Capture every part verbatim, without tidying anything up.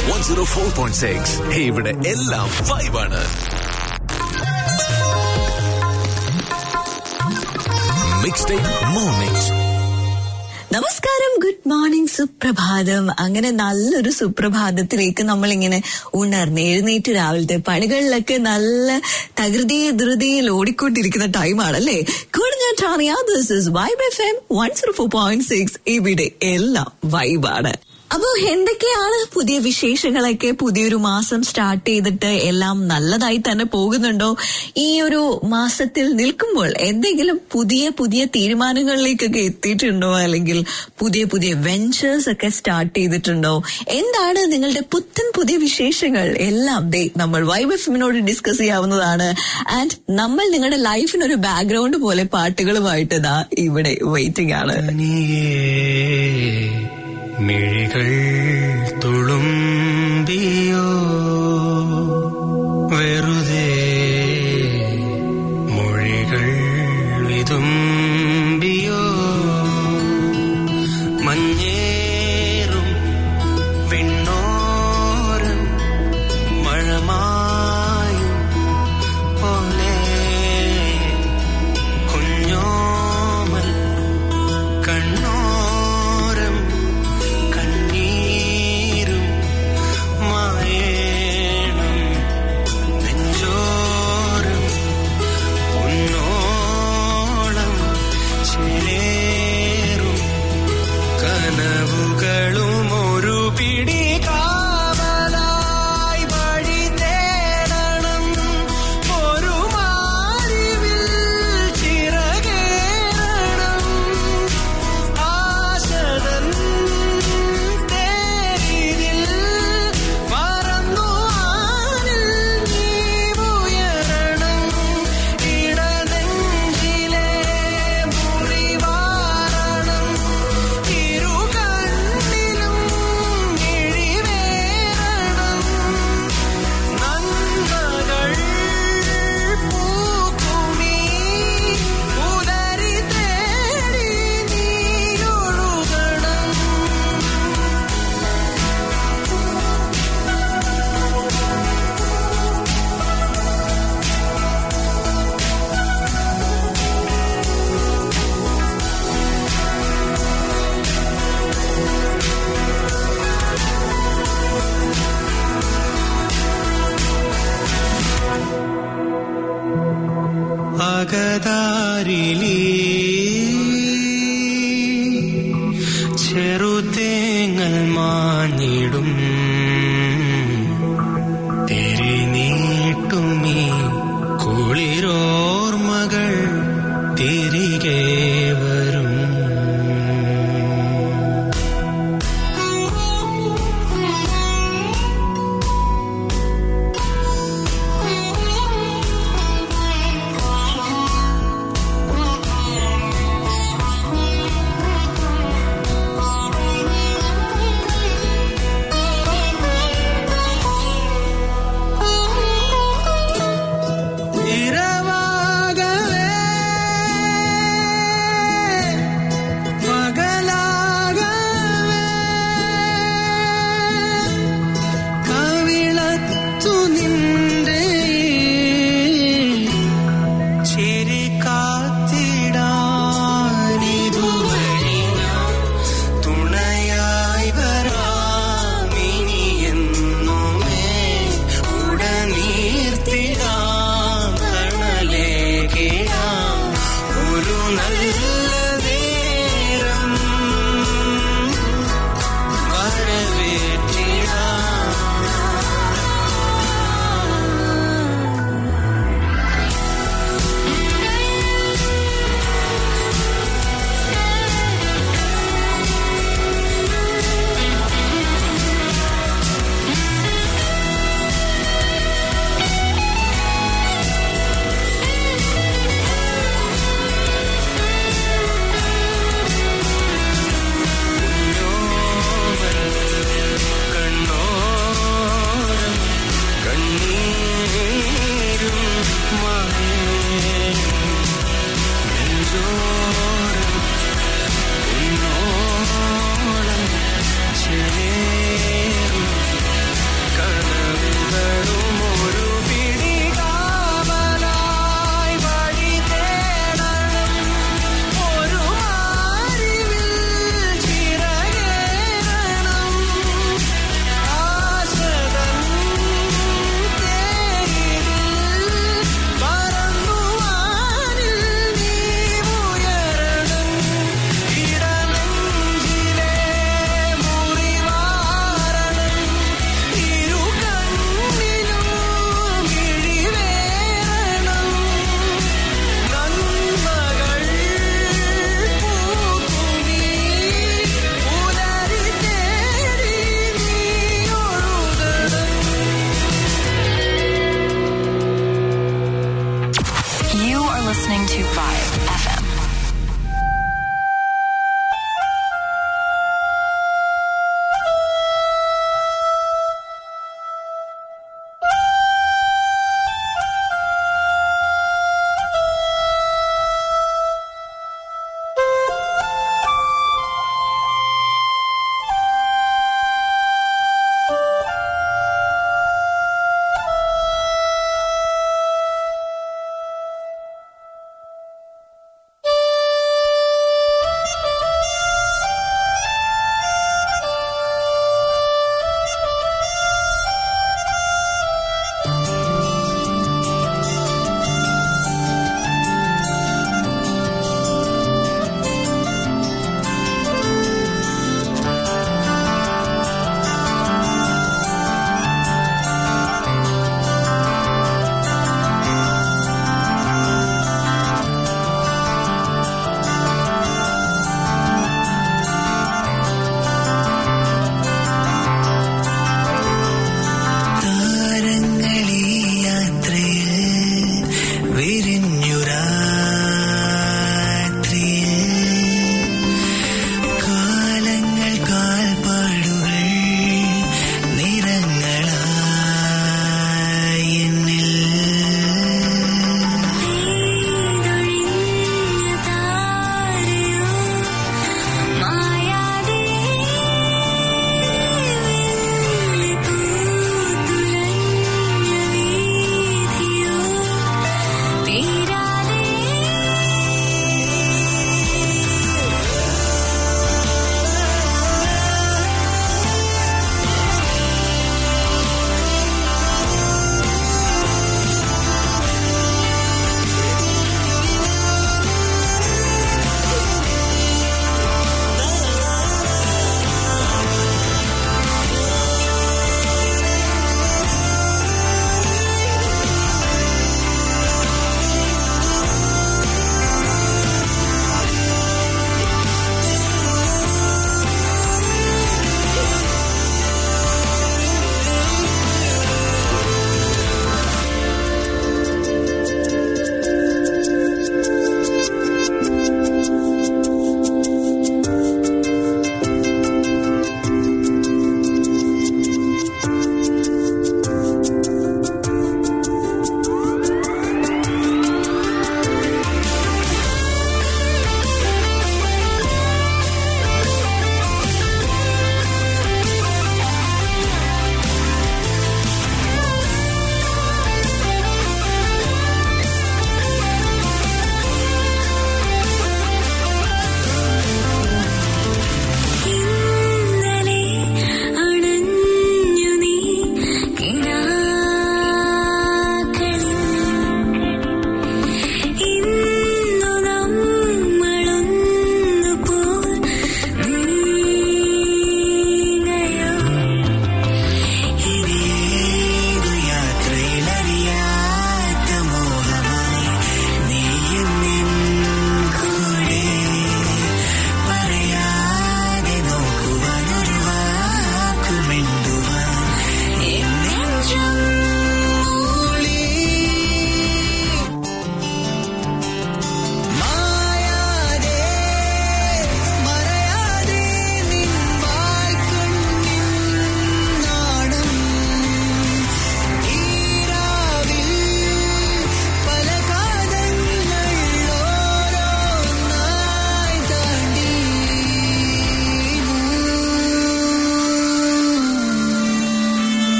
one oh four point six. ഇവിടെ എല്ലാം വൈബാണ്. Mixtape Mornings. നമസ്കാരം, ഗുഡ് മോർണിംഗ്, സുപ്രഭാതം. അങ്ങനെ നല്ലൊരു സുപ്രഭാതത്തിലേക്ക് നമ്മളിങ്ങനെ ഉണർന്ന് എഴുന്നേറ്റ് രാവിലത്തെ പണികളിലൊക്കെ നല്ല തകൃതിയെ ധൃതിയിൽ ഓടിക്കൊണ്ടിരിക്കുന്ന ടൈമാണല്ലേ. കൂടെ ഞാൻ Tania. This is Vibe F M one oh four point six. ഇവിടെ എല്ലാം വൈബാണ്. അപ്പോ എന്തൊക്കെയാണ് പുതിയ വിശേഷങ്ങളൊക്കെ? പുതിയൊരു മാസം സ്റ്റാർട്ട് ചെയ്തിട്ട് എല്ലാം നല്ലതായി തന്നെ പോകുന്നുണ്ടോ? ഈ ഒരു മാസത്തിൽ നിൽക്കുമ്പോൾ എന്തെങ്കിലും പുതിയ പുതിയ തീരുമാനങ്ങളിലേക്കൊക്കെ എത്തിയിട്ടുണ്ടോ? അല്ലെങ്കിൽ പുതിയ പുതിയ വെഞ്ചേഴ്സ് ഒക്കെ സ്റ്റാർട്ട് ചെയ്തിട്ടുണ്ടോ? എന്താണ് നിങ്ങളുടെ പുത്തൻ പുതിയ വിശേഷങ്ങൾ? എല്ലാം ദേ നമ്മൾ വൈബ് എഫിനോട് ഡിസ്കസ് ചെയ്യാവുന്നതാണ്. ആൻഡ് നമ്മൾ നിങ്ങളുടെ ലൈഫിനൊരു ബാക്ക്ഗ്രൗണ്ട് പോലെ പാട്ടുകളുമായിട്ട് ദാ ഇവിടെ വെയിറ്റിംഗ് ആണ്. മിഴികൾ തുളുമ്പിയോ വെറുതെ മൊഴികൾ വിതുമ്പിയോ മഞ്ഞേറും വിണ്ണോരം മഴമായും പോലെ കുഞ്ഞോമൽ കണ്ണോ അകതാരിലി ചെറുതേങ്ങൽ മാഞ്ഞിടും തിരിനീട്ടുമീ കുളിരോർമകൾ തിരികെ വരും. ഇരവാകവേ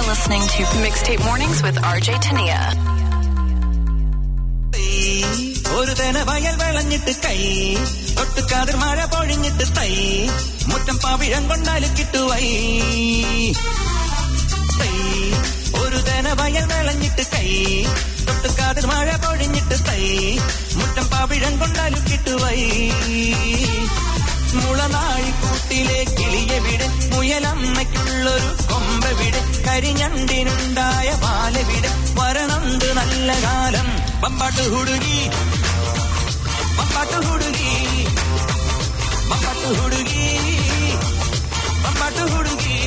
listening to Mixtape Mornings with R J Tania. ഒരു തന വയൽ വിളഞ്ഞിട്ട് കൈ തൊട്ടുകാതിർ മഴ പൊഴിഞ്ഞിട്ട് തൈ മുറ്റം പാവിഴം കൊണ്ടാലും കിട്ടുവൈ തൈ ഒരു തന വയൽ വിളഞ്ഞിട്ട് കൈ തൊട്ടുകാതിർ മഴ പൊഴിഞ്ഞിട്ട് തൈ മുറ്റം പാവിഴം കൊണ്ടാലും കിട്ടുവൈ മുളനാഴിക്കൂട്ടിലെ കിളിയെ വിട് മുയലമ്മയ്ക്കുള്ളൊരു കൊമ്പ വിട് കരിഞ്ഞണ്ടിനുണ്ടായ പാല വിട് വരണുണ്ട് നല്ല കാലം ബമ്പാട്ട് ഹുടുകി ബമ്പാട്ട് ഹുടുകി ബമ്പാട്ട് ഹുടുകി ബമ്പാട്ട് ഹുടുകി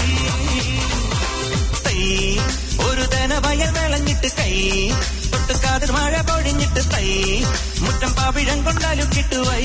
തൈ ഒരു തന വയൽ വിളഞ്ഞിട്ട് കൈ തൊട്ടുകാതിർ മഴ പൊഴിഞ്ഞിട്ട് തൈ മുറ്റം പാവിഴം കൊണ്ടാലും കിട്ടുവൈ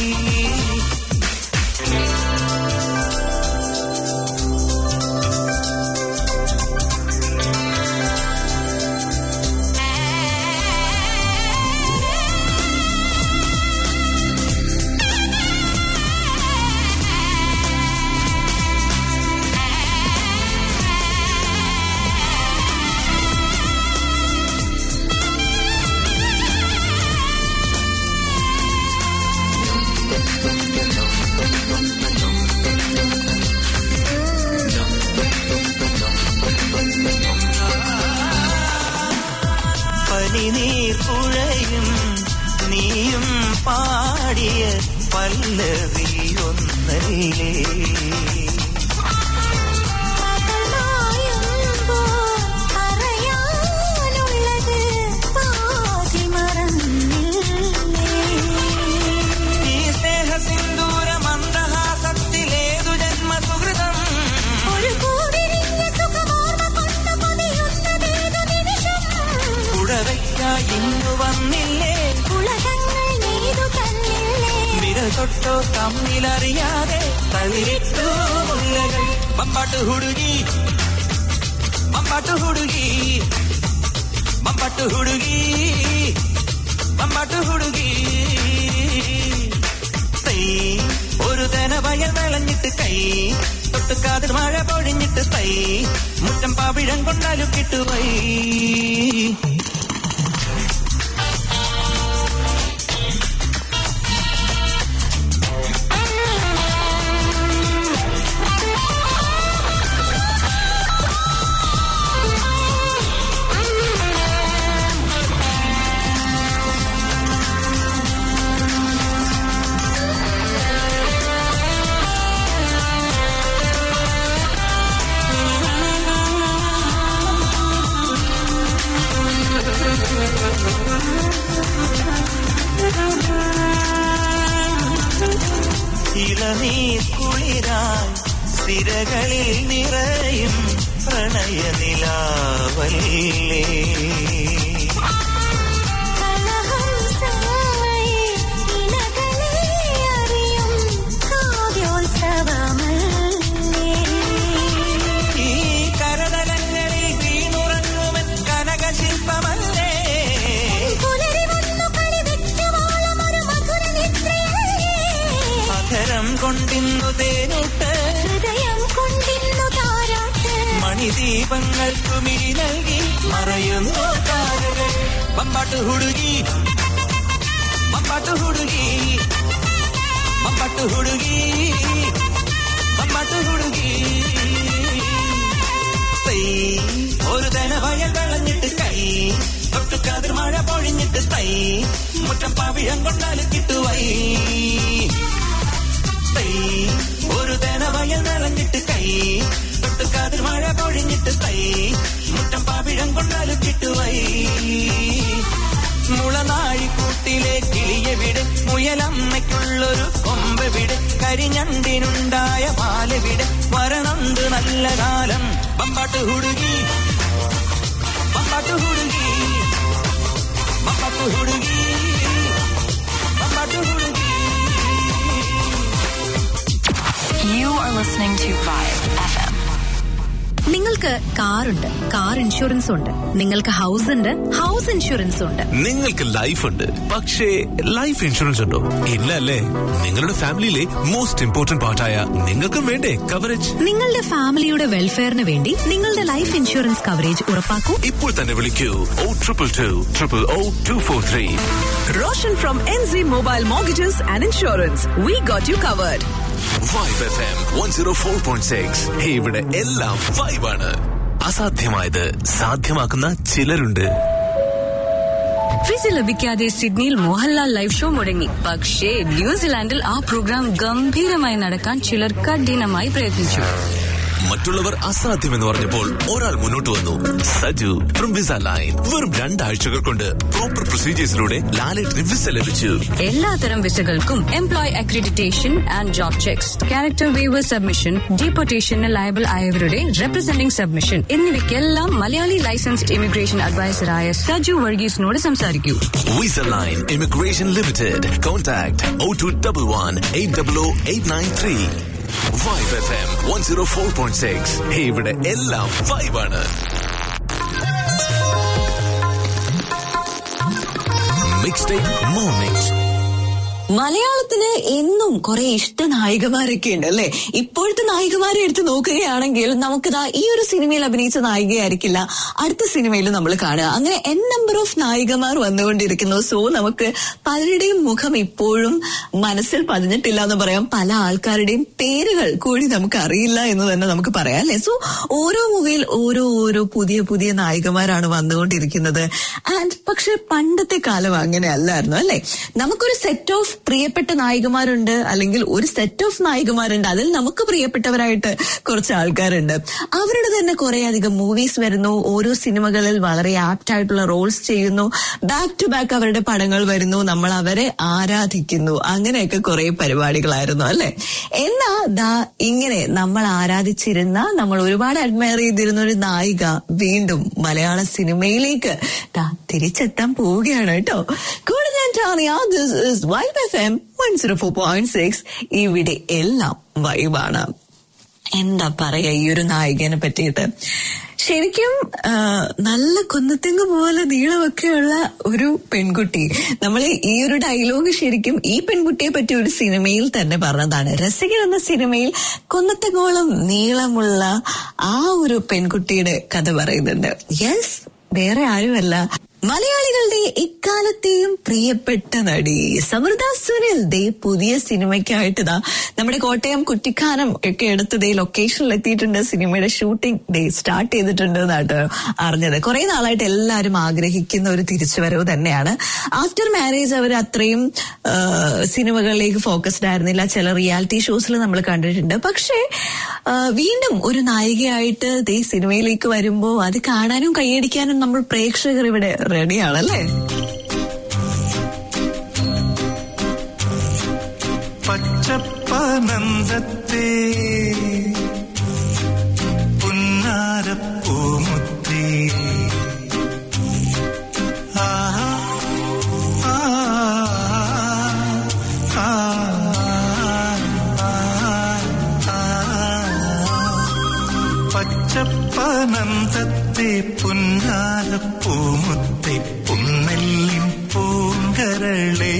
പനിനീർ പുഴയും നീയും പാടിയ പല്ലവി ഒന്നല്ലേ ഈ സ്നേഹ സിന്ദൂര മന്ദഹാസത്തിലേതു ജന്മ സുഹൃതം ഇന്നു വന്നില്ലേ വിരൽ തൊട്ടോ തമ്മിലറിയാതെ തളിരിട്ടു മുല്ലകൾ ബമ്പാട്ട് ഹുടുകി ബമ്പാട്ട് ഹുടുകി ബമ്പാട്ട് ഹുടുകി ബമ്പാട്ട് ഹുടുകി തൈ ഒരു തന വയൽ വിളഞ്ഞിട്ട് കൈ തൊട്ടുകാതിർ മഴ പൊഴിഞ്ഞിട്ട് തൈ മുറ്റം പാവിഴം കൊണ്ടാലും കിട്ടുവൈ ഇളനീർ കുളിരായി സിരകളിൽ നിറയും പ്രണയ നിലാവല്ലേ ഈ കരതലങ്ങളിൽ വീണുറങ്ങുമൻ കനകശില്പമല്ലേ അധരം കൊണ്ടിന്നു തേനൂട്ട് ഹൃദയം കൊണ്ടിന്നു താരാട്ട് മണിദീപങ്ങൾക്കു മിഴി നൽകി മറയുന്നു താരകൾ ബമ്പാട്ട് ഹുടുകി ബമ്പാട്ട് ഹുടുകി ബമ്പാട്ട് ഹുടുകി ബമ്പാട്ട് ഹുടുകി തൈ ഒരു തന വയൽ വിളഞ്ഞിട്ട് കൈ തൊട്ടുകാതിർ മഴ പൊഴിഞ്ഞിട്ട് തൈ മുറ്റം പാവിഴം കൊണ്ടാലും കിട്ടുവൈ തൈ ഒരു തന വയൽ വിളഞ്ഞിട്ട് കൈ തൊട്ടുകാതിർ മഴ പൊഴിഞ്ഞിട്ട് തൈ മുറ്റം പാവിഴം കൊണ്ടാലും കിട്ടുവൈ മുളനാഴിക്കൂട്ടിലെ കിളിയെ വിട് മുയലമ്മയ്ക്കുള്ളൊരു കൊമ്പ് വിട് കരിഞ്ഞണ്ടിനുണ്ടായ പാല വിട് വരണുണ്ട് നല്ല കാലം ബമ്പാട്ട് ഹുടുകി ബമ്പാട്ട് ഹുടുകി ബമ്പാട്ട് ഹുടുകി ബമ്പാട്ട് ഹുടുകി. You are listening to Vibe F M. നിങ്ങൾക്ക് കാറുണ്ട്, കാർ ഇൻഷുറൻസ് ഉണ്ട്. നിങ്ങൾക്ക് ഹൗസ് ഉണ്ട്, ഹൗസ് ഇൻഷുറൻസ് ഉണ്ട്. നിങ്ങൾക്ക് ലൈഫ് ഉണ്ട്, പക്ഷേ ലൈഫ് ഇൻഷുറൻസ് ഉണ്ടോ? ഇല്ല അല്ലേ? നിങ്ങളുടെ ഫാമിലിയിലെ മോസ്റ്റ് ഇമ്പോർട്ടന്റ് പാർട്ടായ നിങ്ങൾക്കും വേണ്ടേ കവറേജ്? നിങ്ങളുടെ ഫാമിലിയുടെ വെൽഫെയറിന് വേണ്ടി നിങ്ങളുടെ ലൈഫ് ഇൻഷുറൻസ് കവറേജ് ഉറപ്പാക്കൂ. ഇപ്പോൾ തന്നെ വിളിക്കൂ oh triple two triple oh two four three. Roshan from N Z Mobile Mortgages and Insurance. We got you covered. Vibe F M one oh four point six. ഇവിടെ എല്ലാം വൈബാണ്. അസാധ്യമായത് സാധ്യമാക്കുന്ന ചിലരുണ്ട്. Visa ലഭിക്കാതെ സിഡ്നിയിൽ മോഹൻലാൽ ലൈവ് ഷോ മുടങ്ങി. പക്ഷേ ന്യൂസിലാൻഡിൽ ആ പ്രോഗ്രാം ഗംഭീരമായി നടക്കാൻ ചിലർ കഠിനമായി പ്രയത്നിച്ചു. മറ്റുള്ളവർ അസാധ്യമെന്ന് പറഞ്ഞപ്പോൾ ഒരാൾ മുന്നോട്ട് വന്നു. Saju from Visa Line. വെറും രണ്ടാഴ്ചകൾ കൊണ്ട് പ്രോപ്പർ പ്രൊസീജിയേഴ്സിലൂടെ ലാലേട്ടിന് വിസ ലഭിച്ചു. എല്ലാത്തരം വിസകൾക്കും employ accreditation and job checks, character waiver submission, ഡീപ്പോർട്ടേഷന് ലയബിൾ ആയവരുടെ റെപ്രസെന്റിംഗ് സബ്മിഷൻ എന്നിവയ്ക്കെല്ലാം മലയാളി ലൈസൻസ്ഡ് ഇമിഗ്രേഷൻ അഡ്വൈസറായ സജു വർഗീസിനോട് സംസാരിക്കൂ. Visa Line immigration limited. Contact oh two double one eight double oh eight nine three. Vibe F M one oh four point six. ഇവിടെ എല്ലാം വൈബാണ്. Mixtape mornings. മലയാളത്തിന് എന്നും കുറെ ഇഷ്ട നായികമാരൊക്കെ ഉണ്ട് അല്ലെ? ഇപ്പോഴത്തെ നായികമാരെ എടുത്ത് നോക്കുകയാണെങ്കിൽ നമുക്കിതാ ഈ ഒരു സിനിമയിൽ അഭിനയിച്ച നായികയായിരിക്കില്ല അടുത്ത സിനിമയിൽ നമ്മൾ കാണുക. അങ്ങനെ എൻ നമ്പർ ഓഫ് നായികമാർ വന്നുകൊണ്ടിരിക്കുന്നു. സോ നമുക്ക് പലരുടെയും മുഖം ഇപ്പോഴും മനസ്സിൽ പതിഞ്ഞിട്ടില്ല എന്ന് പറയാം. പല ആൾക്കാരുടെയും പേരുകൾ കൂടി നമുക്ക് അറിയില്ല എന്ന് തന്നെ നമുക്ക് പറയാം അല്ലെ? സോ ഓരോ മൂവിയിൽ ഓരോ ഓരോ പുതിയ പുതിയ നായികമാരാണ് വന്നുകൊണ്ടിരിക്കുന്നത്. ആൻഡ് പക്ഷെ പണ്ടത്തെ കാലം അങ്ങനെ അല്ലായിരുന്നു അല്ലെ? നമുക്കൊരു സെറ്റ് ഓഫ് പ്രിയപ്പെട്ട നായികമാരുണ്ട്, അല്ലെങ്കിൽ ഒരു സെറ്റ് ഓഫ് നായികമാരുണ്ട്, അതിൽ നമുക്ക് പ്രിയപ്പെട്ടവരായിട്ട് കുറച്ച് ആൾക്കാരുണ്ട്. അവരുടെ തന്നെ കുറെ അധികം മൂവീസ് വരുന്നു. ഓരോ സിനിമകളിൽ വളരെ ആപ്റ്റ് ആയിട്ടുള്ള റോൾസ് ചെയ്യുന്നു. ബാക്ക് ടു ബാക്ക് അവരുടെ പടങ്ങൾ വരുന്നു. നമ്മൾ അവരെ ആരാധിക്കുന്നു. അങ്ങനെയൊക്കെ കുറെ പരിപാടികളായിരുന്നു അല്ലെ? എന്നാ ദാ ഇങ്ങനെ നമ്മൾ ആരാധിച്ചിരുന്ന, നമ്മൾ ഒരുപാട് അഡ്മയർ ചെയ്തിരുന്ന ഒരു നായിക വീണ്ടും മലയാള സിനിമയിലേക്ക് ദാ തിരിച്ചെത്താൻ പോവുകയാണ് കേട്ടോ. കൂടുതൽ ഞാൻ Tania. This is Vibe F M one oh four point six. ഇവിടെ എല്ലാം വൈബാണ്. എന്താ പറയാ ഈ ഒരു നായികനെ പറ്റിയിട്ട്? ശരിക്കും നല്ല കുന്നത്തെങ്ങ് പോലെ നീളമൊക്കെയുള്ള ഒരു പെൺകുട്ടി. നമ്മൾ ഈ ഒരു ഡയലോഗ് ശരിക്കും ഈ പെൺകുട്ടിയെ പറ്റി ഒരു സിനിമയിൽ തന്നെ പറഞ്ഞതാണ്. രസികൻ എന്ന സിനിമയിൽ കുന്നത്തെങ്ങോളം നീളമുള്ള ആ ഒരു പെൺകുട്ടിയുടെ കഥ പറയുന്നുണ്ട്. യെസ്, വേറെ ആരുമല്ല, മലയാളികളുടെ ഇക്കാലത്തെയും പ്രിയപ്പെട്ട നടി സമൃദ്ധ സുനിൽ. ദേ പുതിയ സിനിമയ്ക്കായിട്ട് ഇതാ നമ്മുടെ കോട്ടയം കുറ്റിക്കാനം ഒക്കെ എടുത്ത് ദേ ലൊക്കേഷനിൽ എത്തിയിട്ടുണ്ട്. സിനിമയുടെ ഷൂട്ടിംഗ് ദേ സ്റ്റാർട്ട് ചെയ്തിട്ടുണ്ട് എന്നാണ് അറിഞ്ഞത്. കുറെ നാളായിട്ട് എല്ലാവരും ആഗ്രഹിക്കുന്ന ഒരു തിരിച്ചുവരവ് തന്നെയാണ്. ആഫ്റ്റർ മാരേജ് അവർ അത്രയും സിനിമകളിലേക്ക് ഫോക്കസ്ഡ് ആയിരുന്നില്ല. ചില റിയാലിറ്റി ഷോസിൽ നമ്മൾ കണ്ടിട്ടുണ്ട്. പക്ഷേ വീണ്ടും ഒരു നായികയായിട്ട് ദേ സിനിമയിലേക്ക് വരുമ്പോ അത് കാണാനും കൈയടിക്കാനും നമ്മൾ പ്രേക്ഷകർ ഇവിടെ റെഡിയാണല്ലേ? പച്ചപ്പനന്ദത്തെ പുന്നാരപ്പൂമുത്തി പച്ചപ്പനന്ദത്തെ പുന്നാരപ്പൂമുത്തി പുന്നെല്ലിൻ പൂങ്കരളേ.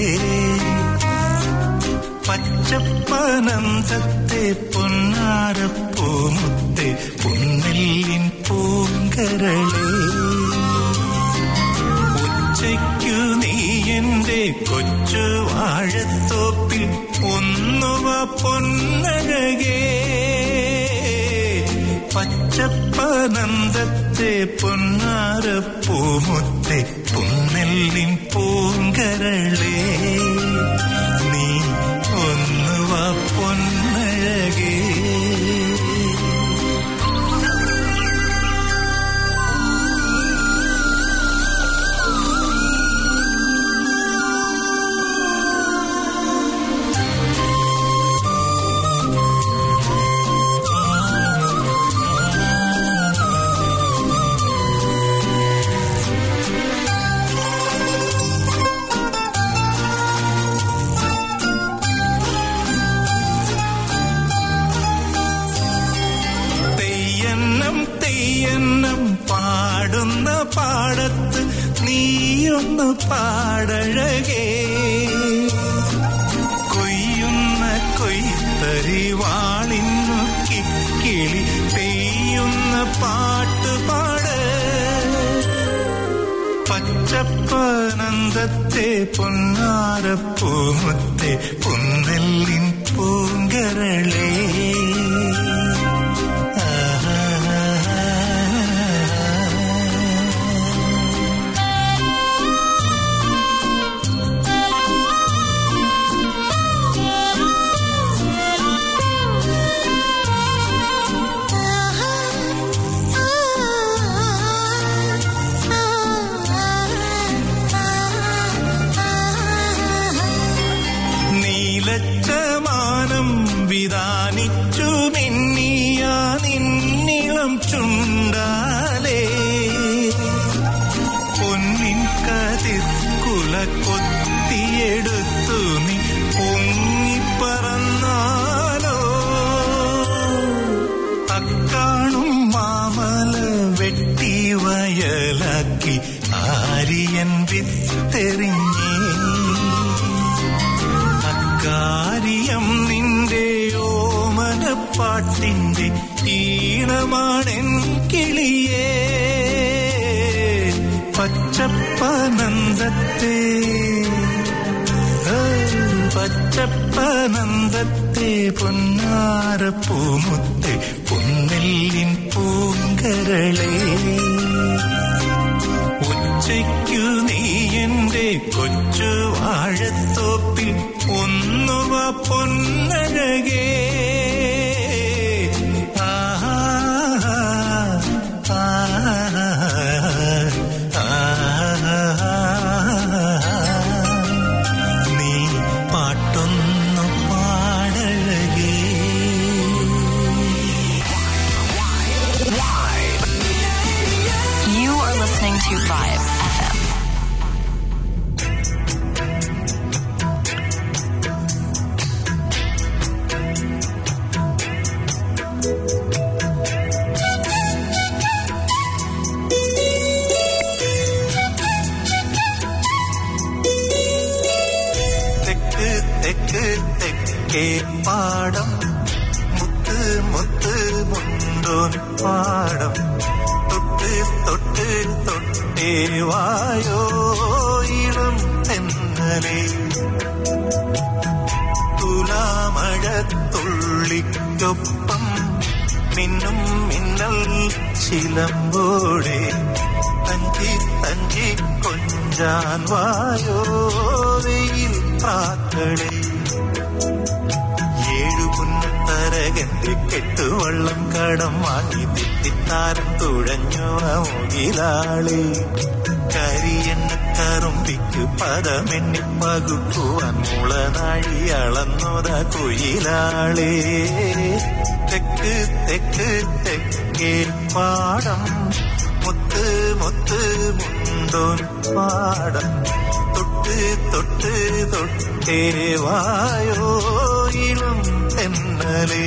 പച്ചപ്പനന്ദത്തെ പുന്നാരപ്പൂമുത്തി പുന്നെല്ലിൻ പൂങ്കരളേ. ഉച്ചയ്ക്കു നീ എന്റെ കൊച്ചു വാഴത്തോപ്പിൽ ഒന്നുവ പൊന്നഴകേ. പച്ചപ്പനന്ദത്തെ പൊന്നാരപ്പൂമുത്തെ പുന്നെല്ലിൻ പൂങ്കരളേ. നീ ഒന്നുവ പൊന്നഴകേ. പാടുന്ന പാടത്ത് നീയൊന്ന് പാടഴകേ, കൊയ്യുന്ന കൊയ്ത്തരി വാളിന്നു കിക്കിളി പെയ്യുന്ന പാട്ടുപാട്. പച്ചപ്പനന്ദത്തെ പൊന്നാരപ്പൂമുത്തെ പുന്നെല്ലിൻ പൂങ്കരളേ, നീലച്ചമാനം വിധാനിച്ചു മിന്നിയ നിന്നിളം ചുണ്ടാലേ, പൊന്നിൻ കതിർ കുല കൊത്തിയെടുത്തു നീ പൊങ്ങിപ്പറന്നാലോ, അക്കാണും മാമല വെട്ടി വയലാക്കി ആര്യൻ വിത്തെറിഞ്ഞേ, കാര്യം നിന്റെ ഓമനപ്പാട്ടിന്റെ ഈണമാണെൻ കിളിയേ. പച്ചപ്പനന്ദത്തെ പച്ചപ്പനന്ദത്തെ പൊന്നാരപ്പൂമുത്തെ പുന്നെല്ലിൻ പൂങ്കരളേ, ഉച്ചയ്ക്കു നീ എന്റെ കൊച്ചു വാഴത്തോപ്പിൽ ഒന്നുവ പൊന്നഴകേ. ആഹാ നീ പാട്ടൊന്നു പാടഴകേ. You are listening to Vibe F M. തെക്ക് തെക്ക് തെക്കേ പാടം മുത്ത് മുത്ത് മുണ്ടോൻ പാടം, തൊട്ട് തൊട്ട് തൊട്ടേ വായോ ഇളം തെന്നലേ, തുലാമഴത്തുള്ളിക്കൊപ്പം മിന്നും മിന്നൽ ചിലമ്പോടെ, തഞ്ചി തഞ്ചി കൊഞ്ചാൻ വായോ വെയിൽ പ്രാക്കളെ, ഏഴു പുന്നത്തരകന്റെ കെട്ടുവള്ളം കടം വാങ്ങി തെറ്റിത്താരം തുഴഞ്ഞു മുകിലാളെ, കരിയെണ്ണ കറുമ്പിക്ക് പദമെണ്ണി പകുക്കുവാൻ മുളനാഴി അളന്നോത കുയിലാളെ. തെക്ക് തെക്ക് തെക്കേ പാടം മുത്ത് മുത്ത് മുണ്ടോൻ പാടം, തൊട്ട് തൊട്ട് തൊട്ടേ വായോ ഇളം തെന്നലേ.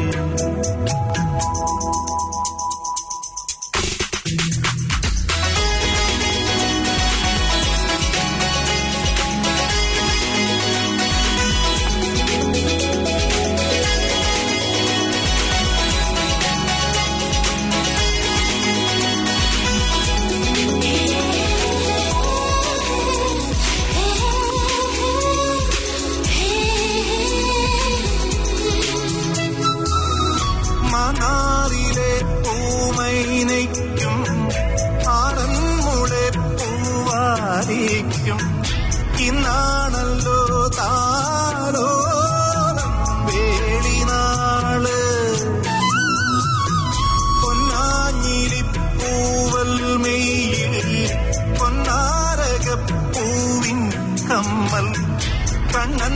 മണാറിലെ പൂമൈനയ്ക്കും ആറന്മുളെ പൂവാരിക്കും ഇന്നാണല്ലോ താരോലം വേളിനാള്. പൊന്നാഞ്ഞിരിപ്പൂവൽ മെയ്യിൽ പൊന്നാരകപ്പൂവിൻ കമ്മൽ, കണ്ണൻ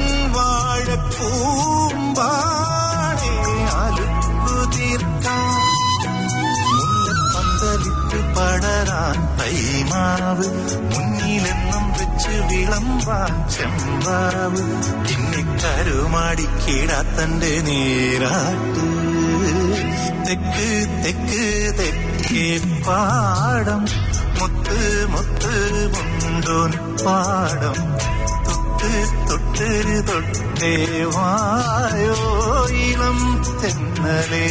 വാഴക്കൂമ്പാണേ അലുക്കു തീർക്കാൻ, മുല്ലപ്പന്തലിട്ട് പടരാൻ തൈമാവ്, മുന്നിലെന്നും വെച്ച് വിളമ്പാൻ ചെമ്പാവ്, പിന്നെ കരുമാടിക്കിടാത്തന്റെ നീരാട്ട്. തെക്ക് തെക്ക് തെക്ക് തെക്കേ പാടം മുത്ത് മുത്ത് മുണ്ടോൻ പാടം തൊട്ട് തൊട്ട് തൊട്ടേ വായോ ഇളം തെന്നലേ.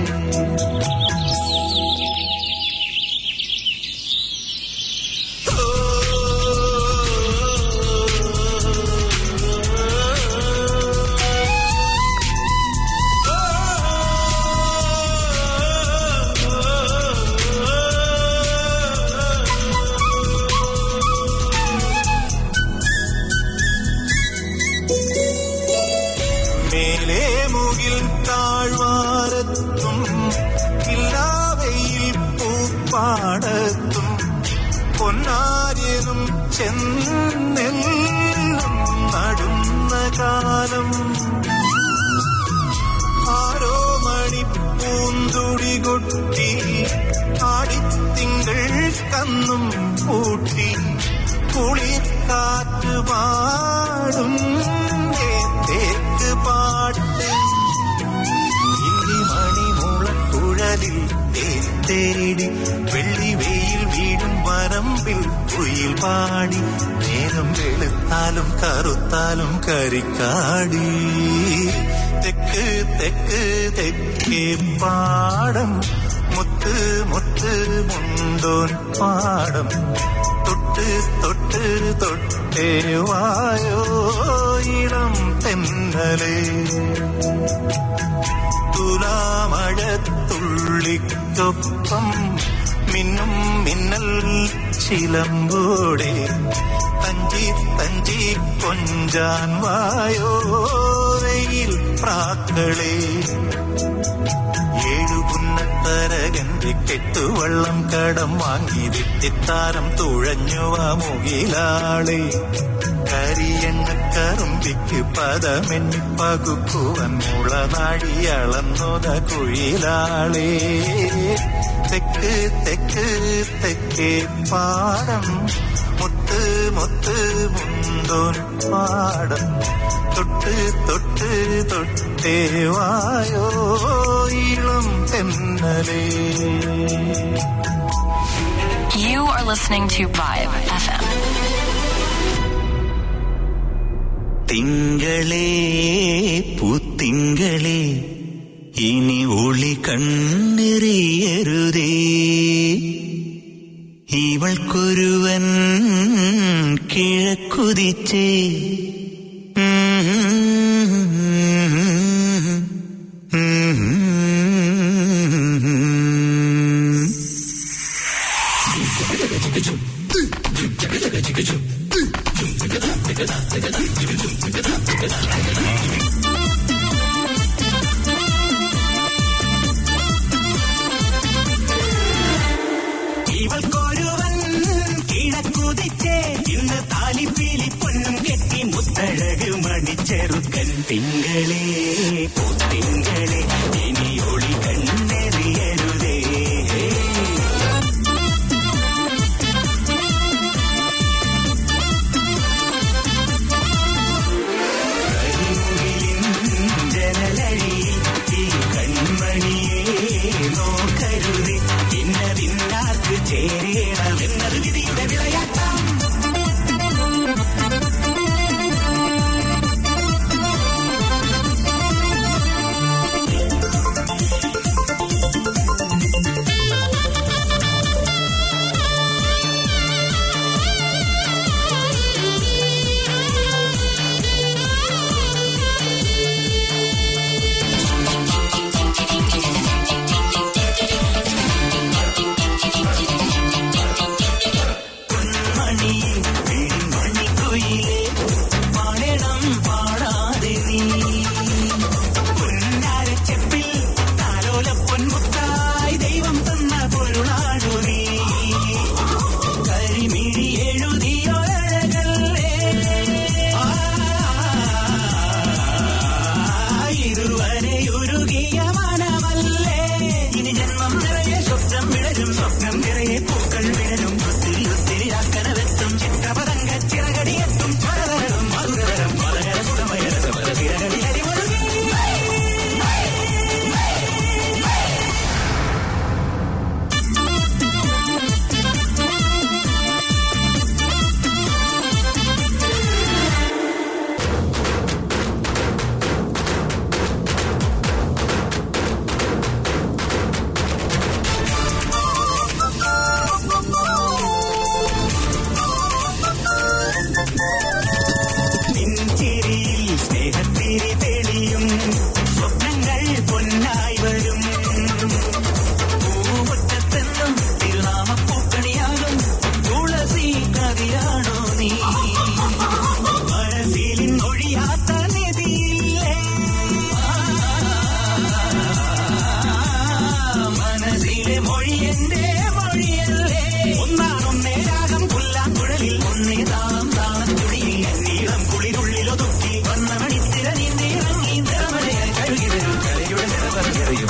മേലേ മുകിൽ താഴ്വാരത്തും ഇല്ലാവയിൽ പൂപ്പാടത്തും പൊന്നാര്യനും ചെന്നെല്ലും നടുന്ന കാലം ആരോ മണി പൂന്തുടി കൊട്ടി ആടിത്തിങ്കൾ കന്നും പൂട്ടി കുളിർക്കാറ്റ് പാടും തേക്ക് പാട്ട് ഇല്ലി മണിമുളക്കുഴലിൽ തേടി വെള്ളി വെയിൽ വീടും വരമ്പിൽ കുയിൽ പാടി നേരം വെളുത്താലും കറുത്താലും കരിക്കാടി തെക്ക് തെക്ക് തെക്കേ പാടം മുത്ത് മുത്ത് മുണ്ടോൻ പാടം തൊട്ട് തൊട്ട് തൊട്ടേ വായോ ഇളം തെന്നലേ. തുലാമഴത്തുള്ളിക്കൊപ്പം മിന്നും മിന്നൽ ചിലമ്പോടെ തഞ്ചി തഞ്ചി കൊഞ്ചാൻ വായോ വെയിൽ പ്രാക്കളേ. ഏഴുപുന്നത്തരകന്റെ കെട്ടുവള്ളം കടം വാങ്ങി വിത്തിത്താരം തുഴഞ്ഞുവ മുകിലാളെ. കരിയെണ്ണക്കറുമ്പിക്ക് പദമെണ്ണി പകുക്കുവൻ മുളനാഴി അളന്നോത കുഴിലാളെ. തെക്ക് തെക്ക് തെക്കേ പാടം മുത്ത് മുത്ത് മുണ്ടോൻ പാടം തൊട്ട് തൊട്ട് തൊട്ടേ വായോ ഇളം തെന്നലേ. You are listening to Vibe F M. തിങ്കളേ പൂത്തിങ്കളേ ഇനി ഒളി കണ്ണെറിയരുതേ, ഇവൾക്കൊരുവൻ കിഴക്കുതിച്ചേ. ഇവൾക്കൊരുവൻ കിഴക്കുതിച്ചേ, ഇന്ന് താലിപ്പീലി പൊന്നും കെട്ടി മുത്തഴക് മണിച്ചെറുക്കൻ. തിങ്കളേ പൂത്തിങ്കളേ ഇനി ഒളി കണ്ണെറിയരുതേ. ജനലഴിയിൽ ഈ കൺമണിയെ നോക്കരുതേ, ഇന്നതിന്നാർക്ക് ചേരണമെന്നത് വിധിയുടെ വിളയാട്ടം.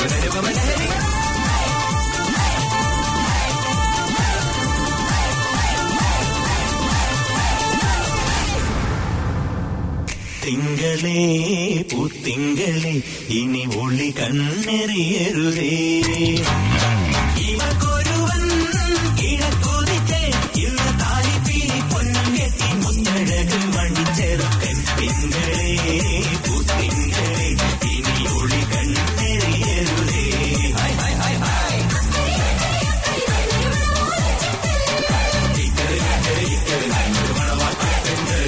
തിങ്കളേ പൂത്തിങ്കളേ ഇനി ഒളി കണ്ണെറിയരുതേ ഇവക്കൊരുവൻ കിഴക്കൊതിച്ചേ ഇന്ന് താലിപ്പീലി പൊന്നും കെട്ടി മുത്തഴക് മണിച്ചെറുക്കൻ തിങ്കളേ പൂത്തിങ്കളേ ഇനി ഒളി കണ്ണെറിയരുതേ ഹായ് ഹായ് ഹായ് ഹായ് ഇക്കരെ ഇക്കരെ ഇക്കരെ നല്ലൊരു മണവാട്ടിപ്പെണ്ണ്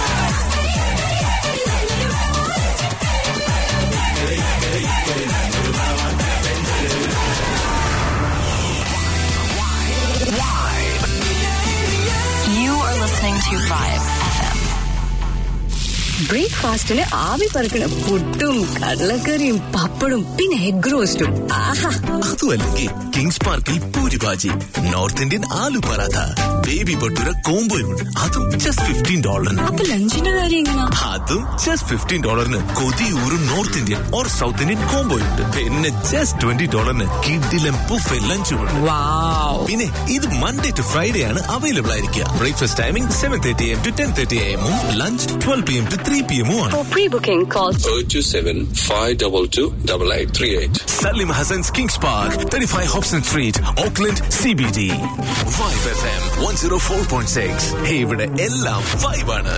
You are listening to Vibe F M. ബ്രേക്ക്ഫാസ്റ്റിന് ആവി പറക്കണ പുട്ടും കടലക്കറിയും പപ്പടും പിന്നെ എഗ് റോസ്റ്റും. ആഹാ, അതുമല്ലെങ്കിൽ കിങ്സ് പാർക്കിൽ puri bhaji, north Indian aloo paratha, baby bhatura കോംബോയുണ്ട്, അതും ജസ്റ്റ് ഫിഫ്റ്റീൻ ഡോളറിന്. അപ്പൊ ലഞ്ചിന്റെ കാര്യം എങ്ങനെയാ? അതും ജസ്റ്റ് ഫിഫ്റ്റീൻ ഡോളറിന് കൊതിയൂറും north Indian or south Indian കോംബോയുണ്ട്. പിന്നെ ജസ്റ്റ് ട്വന്റി ഡോളറിന് കിഡിലും ബുഫേ ലഞ്ചുമുണ്ട്. പിന്നെ ഇത് മൺഡേ ടു ഫ്രൈഡേ ആണ് അവൈലബിൾ ആയിരിക്കുക. Breakfast timing seven thirty M to ten thirty എമ്മും lunch twelve P M to three P M ആണ്. For pre-booking, call zero two seven five two two eight eight three eight. Salim Hassan's Kings Park, thirty-five Hobson Street, Auckland, C B D. Vibe F M one oh four point six. Hey, ഇവിടെ എല്ലാം vibe ആണ്.